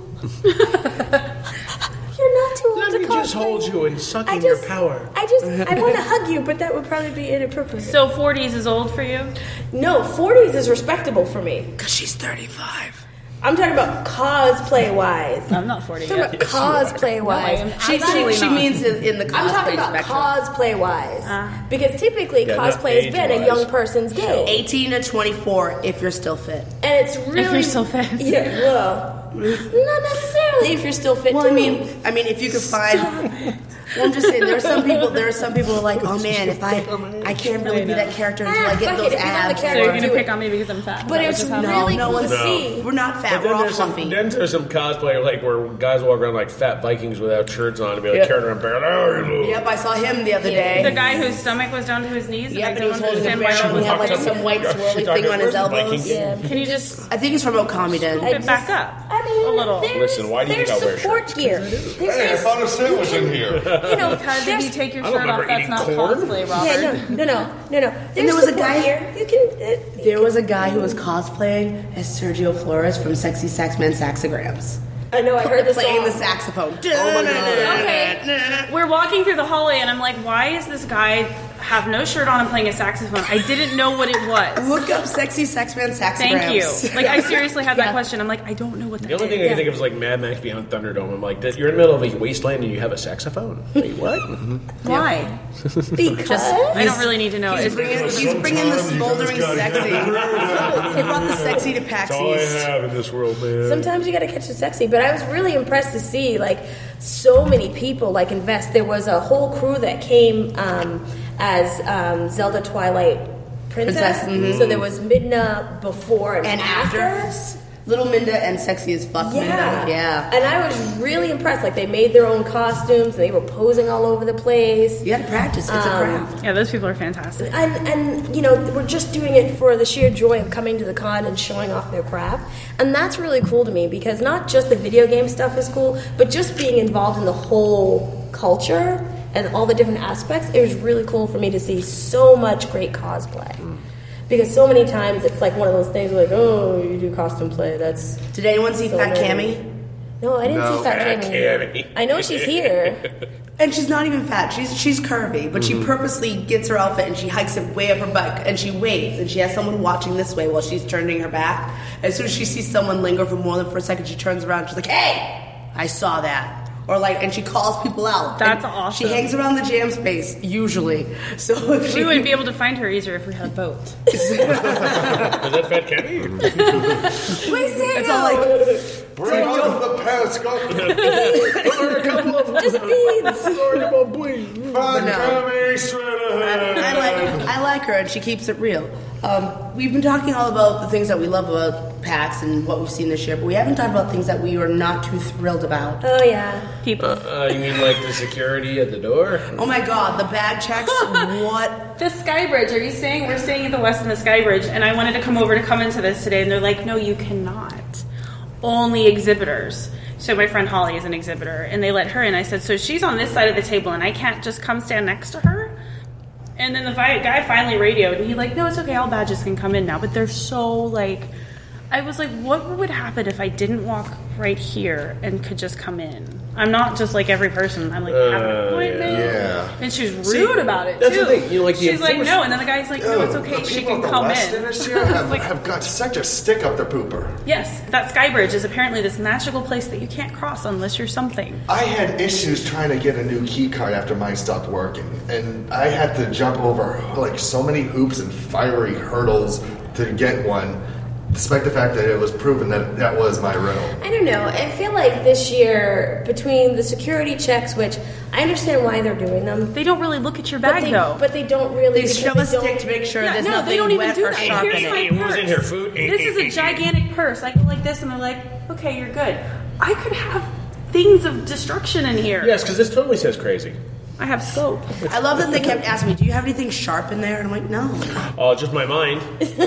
You're not too old Let to me just cosplay. hold you and suck I in your just- power. I want to hug you, but that would probably be inappropriate. So 40s is old for you? No, 40s is respectable for me. Because she's 35. I'm talking about cosplay wise. I'm not 40 I'm talking yet. about cosplay wise. She means in the cosplay I'm talking about spectrum. cosplay wise. Because typically Yeah, not cosplay has been a age-wise. young person's game. 18 to 24 if you're still fit. And it's really. If you're still fit. Yeah, well, not necessarily if you're still fit Well, too. I mean, if you could find. Well, I'm just saying, there are some people who are like, oh man, if I can't really be that character until I get fuck those it, if you have the abs. So character, you're or- going to do pick it. on me because I'm fat? But Is it's that what's happening? really no cool to one's see. We're not fat. But We're then all there's, fluffy. then there's some cosplay like where guys walk around like fat Vikings without shirts on and be like Yep. carrying around bare. Yep, I saw him the other The day. guy whose stomach was down to his knees? Yep, I and he was don't holding a understand why barrel all and he this had like talking. some white swirly talking thing on his about elbows. Vikings? Yeah. Can you just I think he's from Okami scoop Den. it back up? I mean, a little. There's, Listen, why do you there's think I wear support shirts? gear. Hey, I found a sandwich in here. You know, Because if there's- you take your I don't shirt off, remember that's eating not corn. cosplay, Robert. Yeah, no. There's there was a support guy- here. You can. There was a guy who was cosplaying as Sergio Flores from Sexy Saxman Saxograms. I know. I heard the Playing the song. saxophone. Okay, we're walking through the hallway, and I'm like, why is this guy have no shirt on and playing a saxophone? I didn't know what it was. Look up Sexy Saxman Saxograms. Thank you. Like, I seriously had that question. I'm like, I don't know what that The only is. thing I can think of is like Mad Max Beyond Thunderdome. I'm like, you're in the middle of a wasteland and you have a saxophone. Wait, what? Why? Because I don't really need to know. He's bringing the smoldering sexy. He brought the sexy to PAX That's all I East. have in this world, man. sometimes you got to catch the sexy. But I was really impressed to see like so many people like invest. There was a whole crew that came as Zelda Twilight Princess. Princess, mhm. So there was Midna before and And after. after. Little Minda and Sexy as Fuck Minda. Yeah. And I was really impressed. Like, they made their own costumes, and they were posing all over the place. You had to practice. It's a craft. Yeah, those people are fantastic. And you know, we're just doing it for the sheer joy of coming to the con and showing off their craft. And that's really cool to me, because not just the video game stuff is cool, but just being involved in the whole culture and all the different aspects. It was really cool for me to see so much great cosplay. Because so many times it's like one of those things like, oh, you do costume play. Did anyone see Fat Cammy? No, I didn't see Fat Cammy. I know she's here. And she's not even fat. She's curvy, but she purposely gets her outfit and she hikes it way up her butt and she waits and she has someone watching this way while she's turning her back. As soon as she sees someone linger for more than 4 seconds, she turns around and she's like, hey, I saw that. Or like, and she calls people out. That's awesome. She hangs around the jam space, usually. So if we would be able to find her easier if we had a boat. Is that Fat Cammy? It's all like, bring on the Pascal. Just beads. Fat Cammy straight ahead. I like her, and she keeps it real. We've been talking all about the things that we love about PAX and what we've seen this year, but we haven't talked about things that we are not too thrilled about. Oh, yeah. People. You mean like the security at the door? Oh my god, the bag checks. What? The Skybridge. Are you staying? We're staying at the West in the Skybridge, and I wanted to come into this today, and they're like, no, you cannot. Only exhibitors. So my friend Holly is an exhibitor, and they let her in. I said, so she's on this side of the table, and I can't just come stand next to her? And then the guy finally radioed, and he's like, no, it's okay, all badges can come in now. But they're so, like... I was like, what would happen if I didn't walk right here and could just come in? I'm not just like every person. I'm like, have an appointment. Yeah. And she was rude about it, that's too. the thing. You know, like She's like, no. And then the guy's like, no, it's okay, she can come in. This year have got such a stick up their pooper. Yes, that Skybridge is apparently this magical place that you can't cross unless you're something. I had issues trying to get a new key card after mine stopped working, and I had to jump over like so many hoops and fiery hurdles to get one, despite the fact that it was proven that was my riddle. I don't know. I feel like this year, between the security checks, which I understand why they're doing them. They don't really look at your bag, though. But they don't really. They shove a stick to make sure there's nothing they don't even wet do or that. sharp in Here's it. my purse. Who's in here? Food? This is a gigantic purse. I go like this, and they're like, okay, you're good. I could have things of destruction in here. Yes, because this totally says crazy. I have scope. I love that they kept asking me, do you have anything sharp in there? And I'm like, no. Oh, just my mind.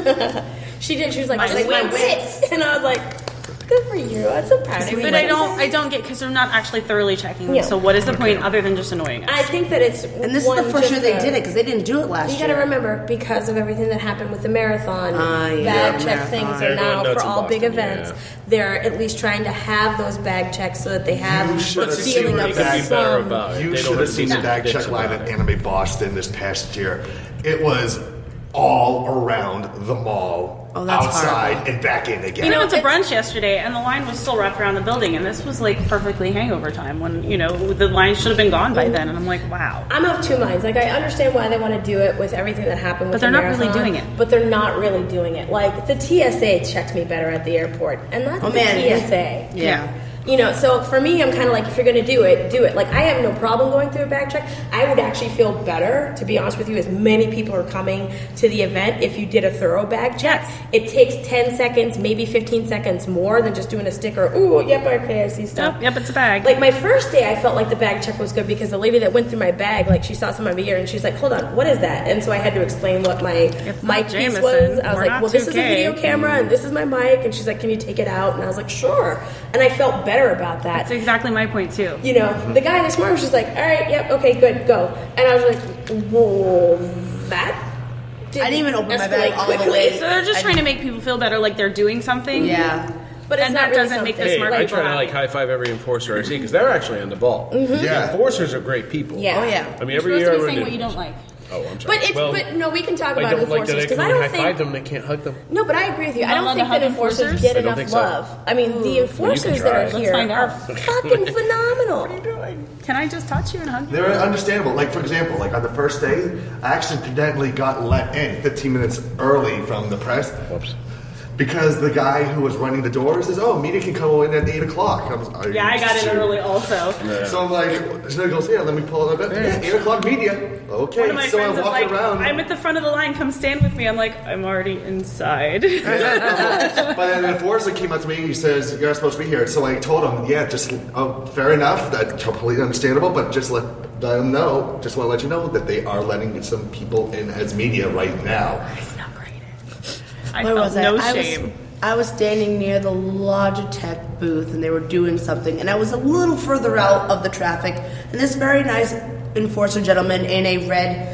She did. She was like, My just my wits. And I was like, good for you. I'm so proud of you. But I don't get, because they're not actually thoroughly checking them. Yeah. So what is the point other than just annoying us? I think that it's. And this is the first year they did it, because they didn't do it last year. You got to remember, because of everything that happened with the marathon, yeah, bag check marathon. things are They're now going nuts for in all big Boston, events. yeah. They're at least trying to have those bag checks so that they have the should have feeling seen of the bag some. better about it. You They should don't have seen the see bag bits check line about at it. Anime Boston this past year. It was all around the mall, Oh, that's outside horrible. and back in again. We went to brunch yesterday, and the line was still wrapped around the building, and this was like perfectly hangover time when, the line should have been gone by then, and I'm like, wow. I'm of two minds. Like, I understand why they want to do it with everything that happened with But they're the not really marathon, doing it. But they're not really doing it. Like, the TSA checks me better at the airport, and that's the TSA. Yeah. So for me, I'm kind of like, if you're going to do it, do it. Like, I have no problem going through a bag check. I would actually feel better, to be honest with you, as many people are coming to the event if you did a thorough bag check. Yes. It takes 10 seconds, maybe 15 seconds more than just doing a sticker. Ooh, yep, okay, I see stuff. Yep, it's a bag. Like, my first day, I felt like the bag check was good because the lady that went through my bag, like, she saw some of my ear and she's like, hold on, what is that? And so I had to explain what my It's mic not piece Jameson. was. I was We're like, not well, this is a 2K. video camera and this is my mic. And she's like, can you take it out? And I was like, sure. And I felt better about that. That's exactly my point, too. The guy this morning was just like, all right, yep, okay, good, go. And I was like, whoa, that didn't I didn't even open my bag escalate all the quickly. way. So they're just trying to make people feel better, like they're doing something. Yeah. But it's And not that really doesn't make something. the smart I people try to happy. high five every enforcer I see because they're actually on the ball. Yeah. Enforcers are great people. Yeah. Oh, yeah. I mean, You're every year I supposed to be run saying into- what you don't like. Oh, I'm sorry. But no, we can talk I about don't like that enforcers I because can I only don't high think five them. They can't hug them. No, but I agree with you. I Not allowed don't to think hug that enforcers enforcers? get I don't enough think so. love. I mean, the enforcers try. that are Let's here find are out. fucking phenomenal. Can I just touch you and hug you? They're understandable. Like, for example, like on the first day, I accidentally got let in 15 minutes early from the press. Whoops. Because the guy who was running the doors says, "Oh, media can come in at 8 o'clock." Yeah, I got in early also. So I'm like, so he goes, "Yeah, let me pull it up." Yeah, 8 o'clock media. Okay, One of my so friends I is walk like, around. I'm at the front of the line, come stand with me. I'm like, I'm already inside. But then the enforcer came up to me. He says, "You're not supposed to be here." So I told him, "Yeah, just fair enough. That's completely understandable. But just let them know. Just want to let you know that they are letting some people in as media right now." It's not great. I Where felt was I? no shame. I was standing near the Logitech booth and they were doing something, and I was a little further out of the traffic, and this very nice enforcer gentleman in a red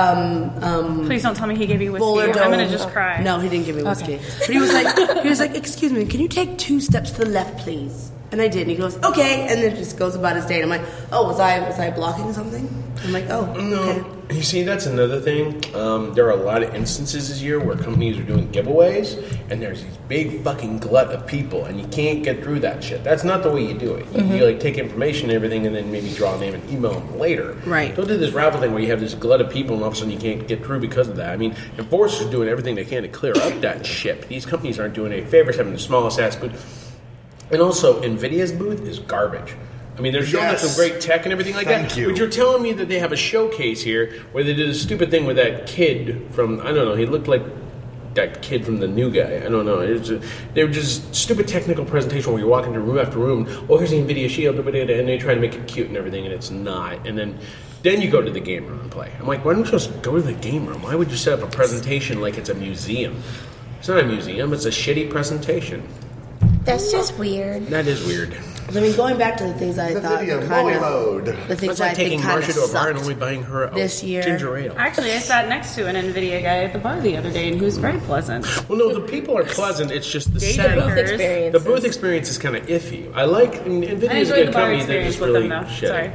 Please don't tell me he gave you whiskey. bowler I'm dome. gonna just cry. No, he didn't give me whiskey. But he was like, "Excuse me, can you take 2 steps to the left, please?" And I did. And he goes, "Okay," and then just goes about his day. And I'm like, "Oh, was I blocking something?" I'm like, "Oh, okay." You see, that's another thing. There are a lot of instances this year where companies are doing giveaways, and there's these big fucking glut of people, and you can't get through that shit. That's not the way you do it. You like take information and everything, and then maybe draw a name and email them later. Right. Don't do this raffle thing where you have this glut of people, and all of a sudden you can't get through because of that. I mean, enforcers are doing everything they can to clear up that shit. These companies aren't doing any favors, having the smallest ass booth. And also, NVIDIA's booth is garbage. I mean, they're showing us some great tech and everything like Thank that. you. But you're telling me that they have a showcase here where they did a stupid thing with that kid from, I don't know, he looked like that kid from The New Guy. I don't know. They were just stupid technical presentation where you're walking through room after room. Oh, here's the NVIDIA Shield, and they try to make it cute and everything, and it's not. And then you go to the game room and play. I'm like, why don't you just go to the game room? Why would you set up a presentation like it's a museum? It's not a museum. It's a shitty presentation. That's just weird. That is weird. I mean, going back to the things I The thought video kind movie of, mode. the things It's that like I think taking kind Marcia of to a bar and sucked only buying her this year. ginger ale. Actually, I sat next to an NVIDIA guy at the bar the other day, and he was very pleasant. Well, no, the people are pleasant. It's just the Data setting. booth experience. The booth experience is kind of iffy. I like NVIDIA I is a enjoyed good the bar company. They're experience just with really them, though. shitty. Sorry.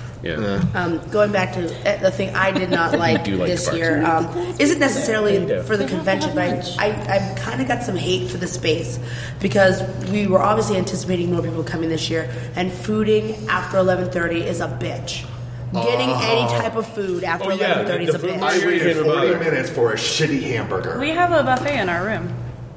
Yeah. Going back to the thing I did not like do like this the year isn't necessarily do. for the convention, but I kind of got some hate for the space because we were obviously anticipating more people coming this year, and fooding after 11:30 is a bitch. Getting any type of food after 11:30 is a the food bitch. I waited 40 about- minutes for a shitty hamburger. We have a buffet in our room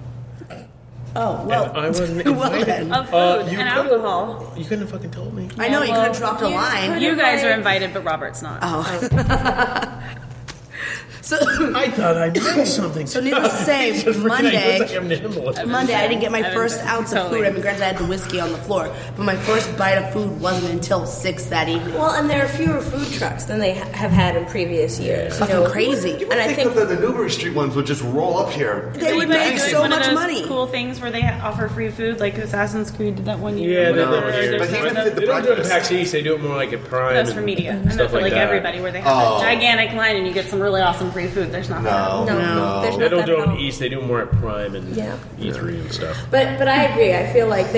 Oh well, I wasn't well invited. then. of food You and could've- alcohol. You couldn't have fucking told me. I know you well, could have dropped a line. You guys are invited, but Robert's not. Oh. So I thought I knew something. So needless to say, Just forgetting Monday- it was like I'm nimble. Monday, I didn't get my I didn't first think- ounce of totally. food. I mean, granted, I had the whiskey on the floor, but my first bite of food wasn't until 6 that evening. Well, and there are fewer food trucks than they have had in previous years. Fucking crazy. You would And I think think that the Newbury Street ones would just roll up here. They would Anybody make doing so one much of those money. cool things where they offer free food, like Assassin's Creed did that one year. Yeah, they No, did one year. but They even don't the do it at breakfast- PAX East. They do it more like at Prime. That's for and media. And stuff for like that. everybody, where they have Oh. a gigantic line and you get some really awesome free food. There's not that. no, there's They not don't that do it at on all. East. They do more at Prime and Yeah. E3 and stuff. But I agree. I feel like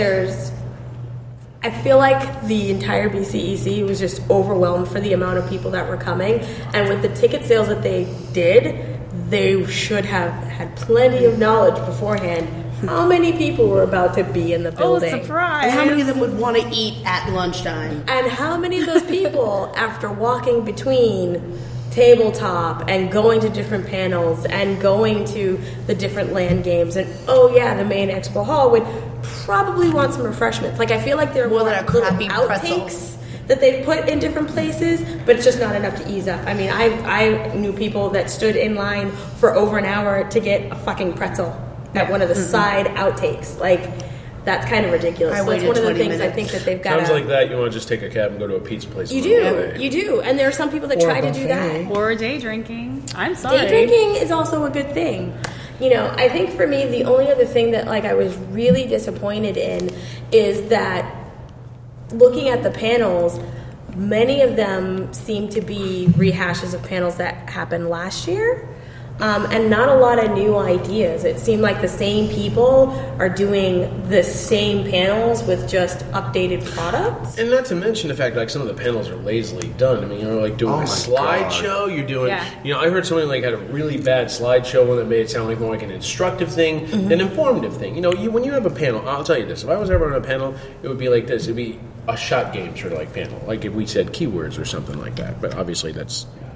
I feel like the entire BCEC was just overwhelmed for the amount of people that were coming, and with the ticket sales that they did, they should have had plenty of knowledge beforehand how many people were about to be in the Oh, building. surprise! And how many of them would want to eat at lunchtime? And how many of those people, after walking between tabletop and going to different panels and going to the different LAN games and the main expo hall would probably want some refreshments. Like, I feel like there are More more than a little crappy pretzel. outtakes that they've put in different places, but it's just not enough to ease up. I mean, I knew people that stood in line for over an hour to get a fucking pretzel at one of the side outtakes. Like, that's kind of ridiculous. I So it's waited one of the 20 things I minutes. think that they've got Sounds to... like that. You want to just take a cab and go to a pizza place. You along the do, way. you do, and there are some people that try to do that. Or day drinking. I'm sorry. Day drinking is also a good thing. You know, I think for me, the only other thing that I was really disappointed in is that looking at the panels, many of them seem to be rehashes of panels that happened last year. And not a lot of new ideas. It seemed like the same people are doing the same panels with just updated products. And not to mention the fact, like, some of the panels are lazily done. I mean, you're like doing Oh a my slideshow. You're doing, I heard somebody like had a really bad slideshow, one that made it sound like more like an instructive thing than an informative thing. You know, when you have a panel, I'll tell you this: if I was ever on a panel, it would be like this. It'd be a shot game sort of like panel, like if we said keywords or something like that. But obviously, that's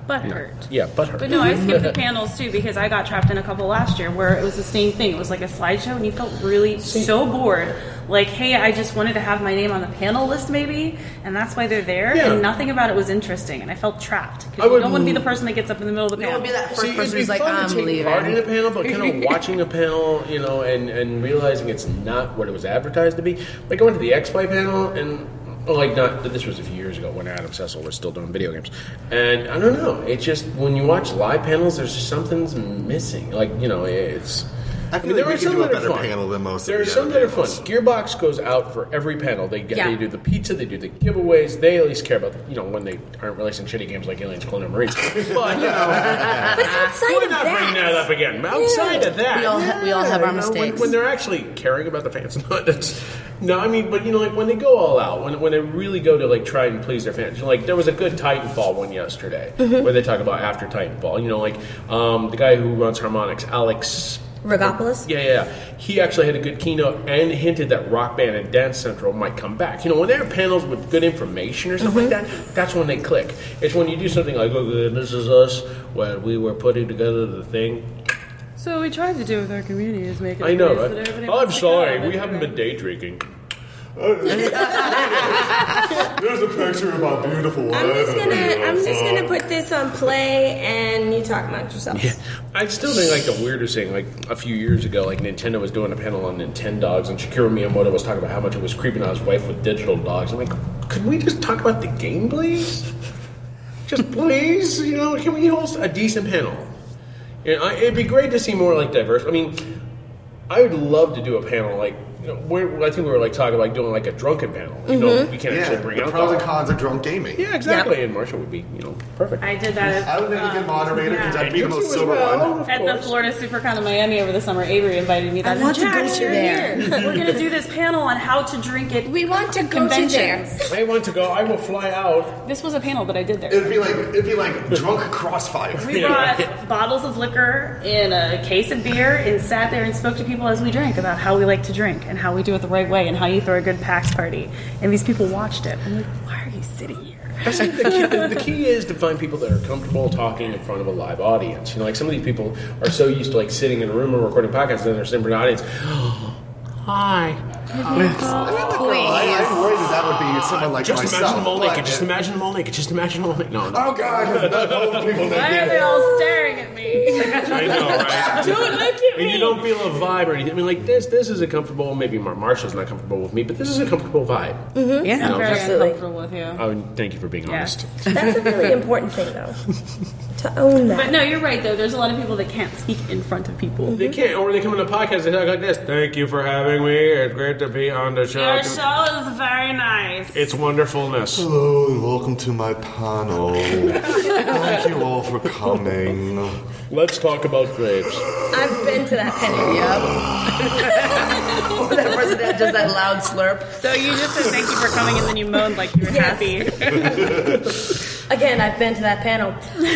butt hurt. Yeah, butt hurt. But no, I skipped the panels too because I got trapped in a couple last year where it was the same thing. It was like a slideshow and you felt really so bored. Like, hey, I just wanted to have my name on the panel list maybe, and that's why they're there. Yeah. And nothing about it was interesting, and I felt trapped because you don't want to be the person that gets up in the middle of the You don't panel. want to be that first person it'd who's be like, fun I'm to take leaving. part in a panel, but kind of watching a panel, and realizing it's not what it was advertised to be. Like, I went to the X-Play panel, and this was a few years ago when Adam Cecil was still doing video games, and I don't know. It's just when you watch live panels, there's just something's missing. It's. I feel there like are we can some do a that are better fun. panel than most There of are the some other that are fun. panels. Gearbox goes out for every panel. They do the pizza, they do the giveaways. They at least care about when they aren't releasing shitty games like Aliens, Colonial Marines. But But outside we're of not bringing that up again. Outside of that, We all have our mistakes. When they're actually caring about the fans, when they go all out, when they really go to try and please their fans, there was a good Titanfall one yesterday where they talk about after Titanfall. The guy who runs Harmonix, Alex Rogopoulos? Yeah. He actually had a good keynote and hinted that Rock Band and Dance Central might come back. When there are panels with good information or something like that, that's when they click. It's when you do something like, oh, this is us, when we were putting together the thing. So we tried to do with our community is make it. I know, place right? that everybody Oh, I'm wants to sorry, come. we haven't been day drinking. There's a picture of my beautiful wife. I'm just gonna put this on play, and you talk amongst yourselves. Yeah. I still think the weirdest thing, a few years ago, Nintendo was doing a panel on Nintendogs, and Shigeru Miyamoto was talking about how much it was creeping on his wife with digital dogs. I'm like, could we just talk about the game, please? Just please, can we host a decent panel? It'd be great to see more diverse. I mean, I would love to do a panel I think we were talking about doing a drunken panel. We can't actually bring the out pros and cons of drunk gaming. Yeah, exactly. And Marsha would be, perfect. I did that I would maybe get moderator because I'd be the most You as sober well, one. of at the course. Florida SuperCon in Miami over the summer. Avery invited me. I want to go Jack, to you're there. here. We're going to do this panel on how to drink at We want to go to conventions. there. I want to go. I will fly out. This was a panel that I did there. It'd be like drunk crossfire. We brought bottles of liquor in a case of beer and sat there and spoke to people as we drank about how we like to drink and how we do it the right way and how you throw a good PAX party. And these people watched it. I'm like, why are you sitting here? I think the key is to find people that are comfortable talking in front of a live audience. Some of these people are so used to sitting in a room and recording podcasts, and they're sitting in front of an audience. Hi. I'm worried that would be someone like Just myself. imagine them all naked. but- Just imagine them all naked. Just imagine them all naked. No. Oh God! Not all people Why are naked. they all staring at me? I know, right? Don't look at And me. you don't feel a vibe or anything. I mean, this is a comfortable. Maybe Marsha's not comfortable with me, but this is a comfortable vibe. Yeah. I'm very Absolutely. uncomfortable with you. Oh, thank you for being honest. That's a really important thing, though, to own that. But no, you're right, though. There's a lot of people that can't speak in front of people. They can't, or they come on a podcast and talk like this. Thank you for having me. It's great to be on the show. Your show is very nice. It's wonderfulness. Hello and welcome to my panel. Thank you all for coming. Let's talk about grapes. I've been to that panel. Or that person that does that loud slurp. So you just said thank you for coming, and then you moaned like you were Yes. happy. Again, I've been to that panel.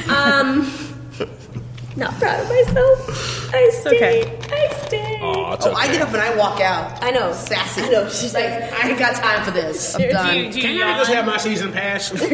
Not proud of myself. I stayed. okay. I stayed. Oh, it's Oh, I get up and I walk out. I know. Sassy. I know. She's like, I ain't got time for this. I'm Do done. you Can you just have my season pass? God,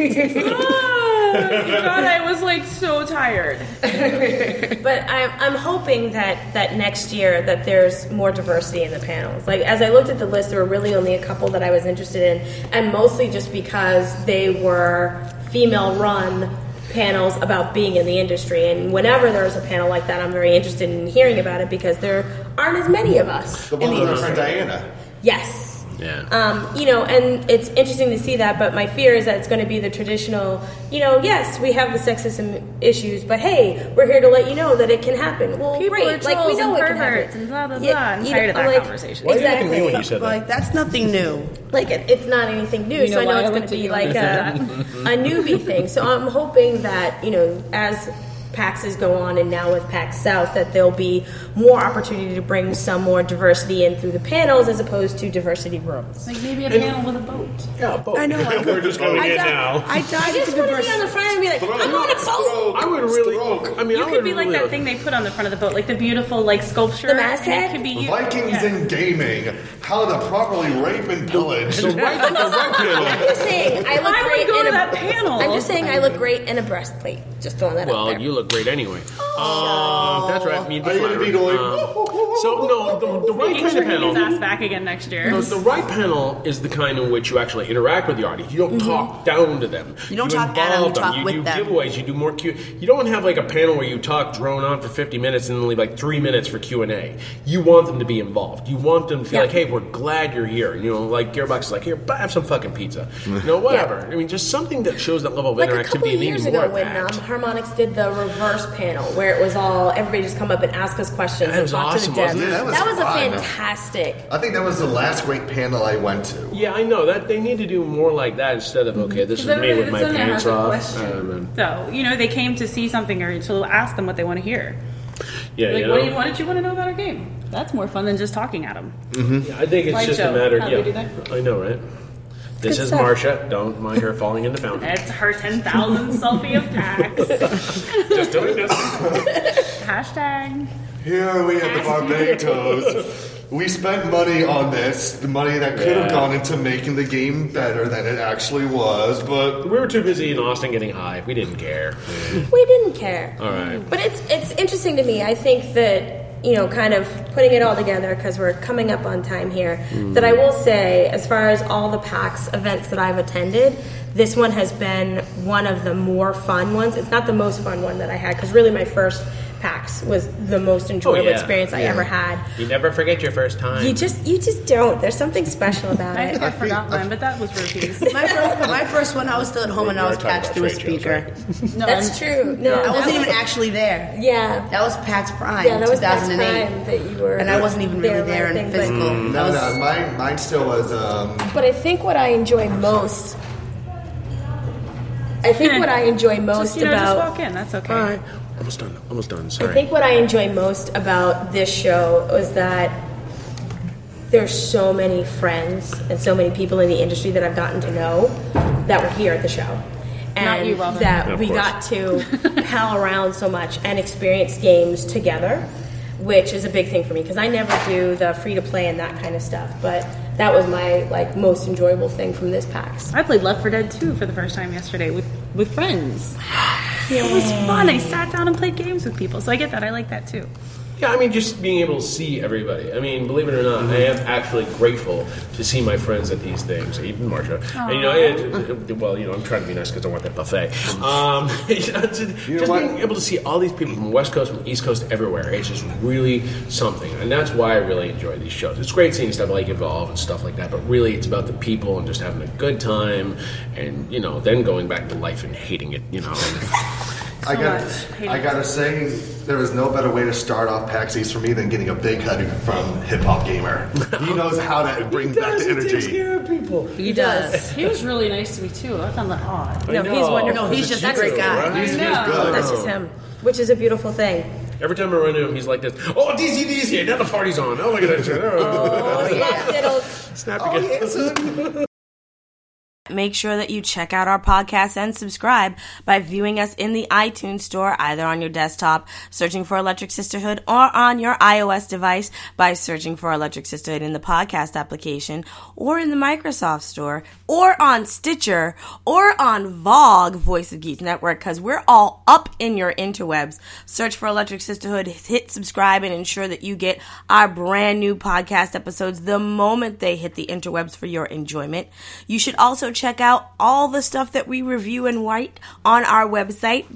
I was so tired. but I'm hoping that next year that there's more diversity in the panels. As I looked at the list, there were really only a couple that I was interested in, and mostly just because they were female-run panels about being in the industry. And whenever there's a panel like that, I'm very interested in hearing about it because there aren't as many of us. The one with our friend Diana. Yes. Yeah. And it's interesting to see that, but my fear is that it's going to be the traditional, yes, we have the sexism issues, but hey, we're here to let you know that it can happen. Well, People great. are trolls we know and it can perverts happen. and blah, blah, Yeah, blah. I'm you tired of know, that conversation. Why are you looking at exactly. me when you said that? Like, that's nothing new. It's not anything new, You know so I know why I it's going looked to at be you when like you a said newbie thing. So I'm hoping that, as PAXs go on, and now with PAX South, that there'll be more opportunity to bring some more diversity in through the panels as opposed to diversity rooms. Like maybe a panel with a boat. Yeah, both. I know. We're just going in now. I died I just into want to be on the diversity. front and be like, I'm on a boat. I would really. I mean, You I could would be like really that thing they put on the front of the boat, like the beautiful like sculpture. The masthead? And it could be you. Vikings Yeah. in gaming. How to properly rape and pillage. The right panel. I'm just saying, I look Why would great you go in to a that panel? I'm just saying, I look great in a breastplate. Just throwing that out Well, there. you look great anyway. That's right. Me and Are you gonna be going? So no, the right Making kind sure of he gets panel. asked back again next year. The right panel is the kind in which you actually interact with the audience. You don't talk down to them. You don't talk at them, involve you talk You with do them. giveaways. You do more Q. You don't have like a panel where you talk drone on for 50 minutes and then leave like 3 minutes for Q&A. You want them to be involved. You want them to feel like, hey, we're glad you're here. You know, like Gearbox is like, here, have some fucking pizza. You know, whatever. I mean, just something that shows that level of Like a interactivity couple of and years even more ago of when that. Harmonix did the reverse panel where it was all everybody just come up and ask us questions That and was talk awesome, to the devs. wasn't it? That was a fun. fantastic. I think that was the last great panel I went to. Yeah, I know that they need to do more like that instead of okay, this is me with my pants off. So, you know, they came to see something or to ask them what they want to hear. Yeah, Like, you know. what did you want to know about our game? That's more fun than just talking at them. Yeah, I think it's just a Slideshow. matter. How do we do that? I know, right? This Good is stuff. Marcia. Don't mind her falling in the fountain. It's her 10,000 selfie of PAX. Just doing this. Hashtag. Here we at the Barbados. We spent money on this, the money that could have Yeah. gone into making the game better than it actually was, but We were too busy in Austin getting high. We didn't care. We didn't care. All right. But it's interesting to me. I think that, you know, kind of putting it all together because we're coming up on time here, that I will say, as far as all the PAX events that I've attended, this one has been one of the more fun ones. It's not the most fun one that I had because really my first PAX was the most enjoyable experience I ever had. You never forget your first time. You just don't. There's something special about I it. think I forgot one, but that was Rupees. My first one, I was still at home and I was talking patched about through a trade shows, speaker. No, That's true. No, I that wasn't was- even actually there. Yeah. That was PAX Prime, Yeah, that was past 2008. time that you were. And I wasn't even really there in right, physical. but- I was, mine still was, But I think what I enjoy most. I think what I enjoy most just, just about. walk in. That's okay. All right. Almost done. Almost done. I Sorry. think what I enjoy most about this show was that there's so many friends and so many people in the industry that I've gotten to know that were here at the show. And Not you, Robin. that Of we course. got to pal around so much and experience games together, which is a big thing for me because I never do the free to play and that kind of stuff. But that was my most enjoyable thing from this PAX. I played Left 4 Dead 2 for the first time yesterday with friends. It was fun. I sat down and played games with people, so I get that. I like that too. Yeah, I mean, just being able to see everybody. I mean, believe it or not, I am actually grateful to see my friends at these things, even Marcia. And, well, I'm trying to be nice because I want that buffet. Just what? being able to see all these people from West Coast, from East Coast, everywhere, it's just really something. And that's why I really enjoy these shows. It's great seeing stuff like Evolve and stuff like that, but really it's about the people and just having a good time and, then going back to life and hating it, I gotta say, there was no better way to start off PAX East for me than getting a big hug from Hip Hop Gamer. He knows how to bring back the energy. of people. he does. He was really nice to me too. I found that odd. No, he's wonderful. No, he's just a That's great his- guy. He's good. That's just him, which is a beautiful thing. Every time I run into him, he's like this. Oh, DZ, now the party's on. Oh, look at that shit. Oh, Slap diddles. snap again. Make sure that you check out our podcast and subscribe by viewing us in the iTunes store, either on your desktop, searching for Electric Sisterhood, or on your iOS device by searching for Electric Sisterhood in the podcast application, or in the Microsoft store, or on Stitcher, or on VOG, Voice of Geeks Network, because we're all up in your interwebs. Search for Electric Sisterhood, hit subscribe, and ensure that you get our brand new podcast episodes the moment they hit the interwebs for your enjoyment. You should also check out all the stuff that we review and write on our website,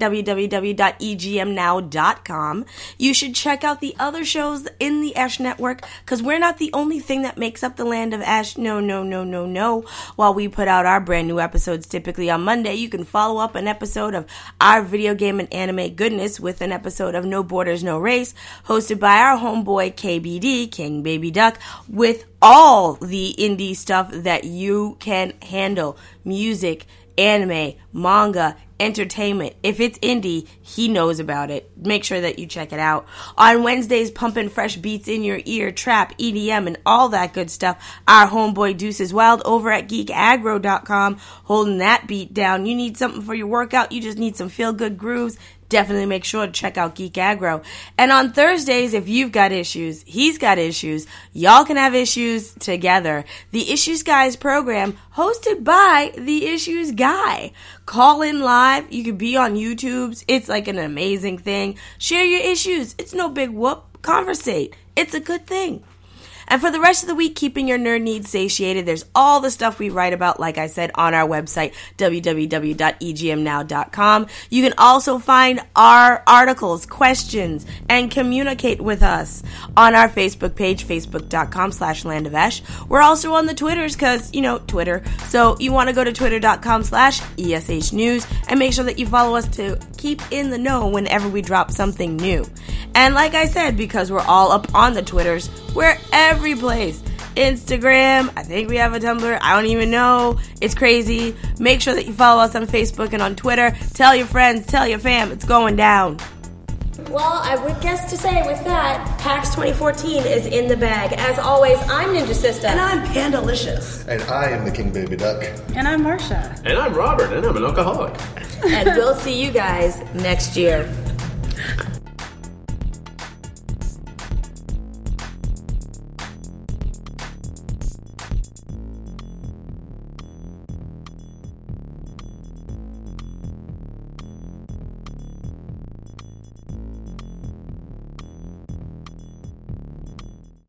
www.egmnow.com. You should check out the other shows in the Ash Network, because we're not the only thing that makes up the land of Ash. No. While we put out our brand new episodes typically on Monday, you can follow up an episode of our video game and anime goodness with an episode of No Borders, No Race, hosted by our homeboy KBD, King Baby Duck, with all the indie stuff that you can handle. Music, anime, manga, entertainment. If it's indie, he knows about it. Make sure that you check it out. On Wednesdays, pumping fresh beats in your ear, trap, EDM, and all that good stuff. Our homeboy Deuces Wild over at geekagro.com holding that beat down. You need something for your workout. You just need some feel-good grooves. Definitely make sure to check out Geek Aggro. And on Thursdays, if you've got issues, he's got issues, y'all can have issues together. The Issues Guys program hosted by the Issues Guy. Call in live. You can be on YouTube's. It's like an amazing thing. Share your issues. It's no big whoop. Conversate. It's a good thing. And for the rest of the week, keeping your nerd needs satiated, there's all the stuff we write about, like I said, on our website, www.egmnow.com. You can also find our articles, questions, and communicate with us on our Facebook page, facebook.com/landovesh. We're also on the Twitters, because, Twitter. So you want to go to twitter.com/ESH News and make sure that you follow us to keep in the know whenever we drop something new. And like I said, because we're all up on the Twitters, we're every place. Instagram, I think we have a Tumblr, I don't even know. It's crazy. Make sure that you follow us on Facebook and on Twitter. Tell your friends, tell your fam, it's going down. Well, I would guess to say with that, PAX 2014 is in the bag. As always, I'm Ninja Sister. And I'm Pandalicious. And I am the King Baby Duck. And I'm Marsha. And I'm Robert, and I'm an alcoholic. And we'll see you guys next year.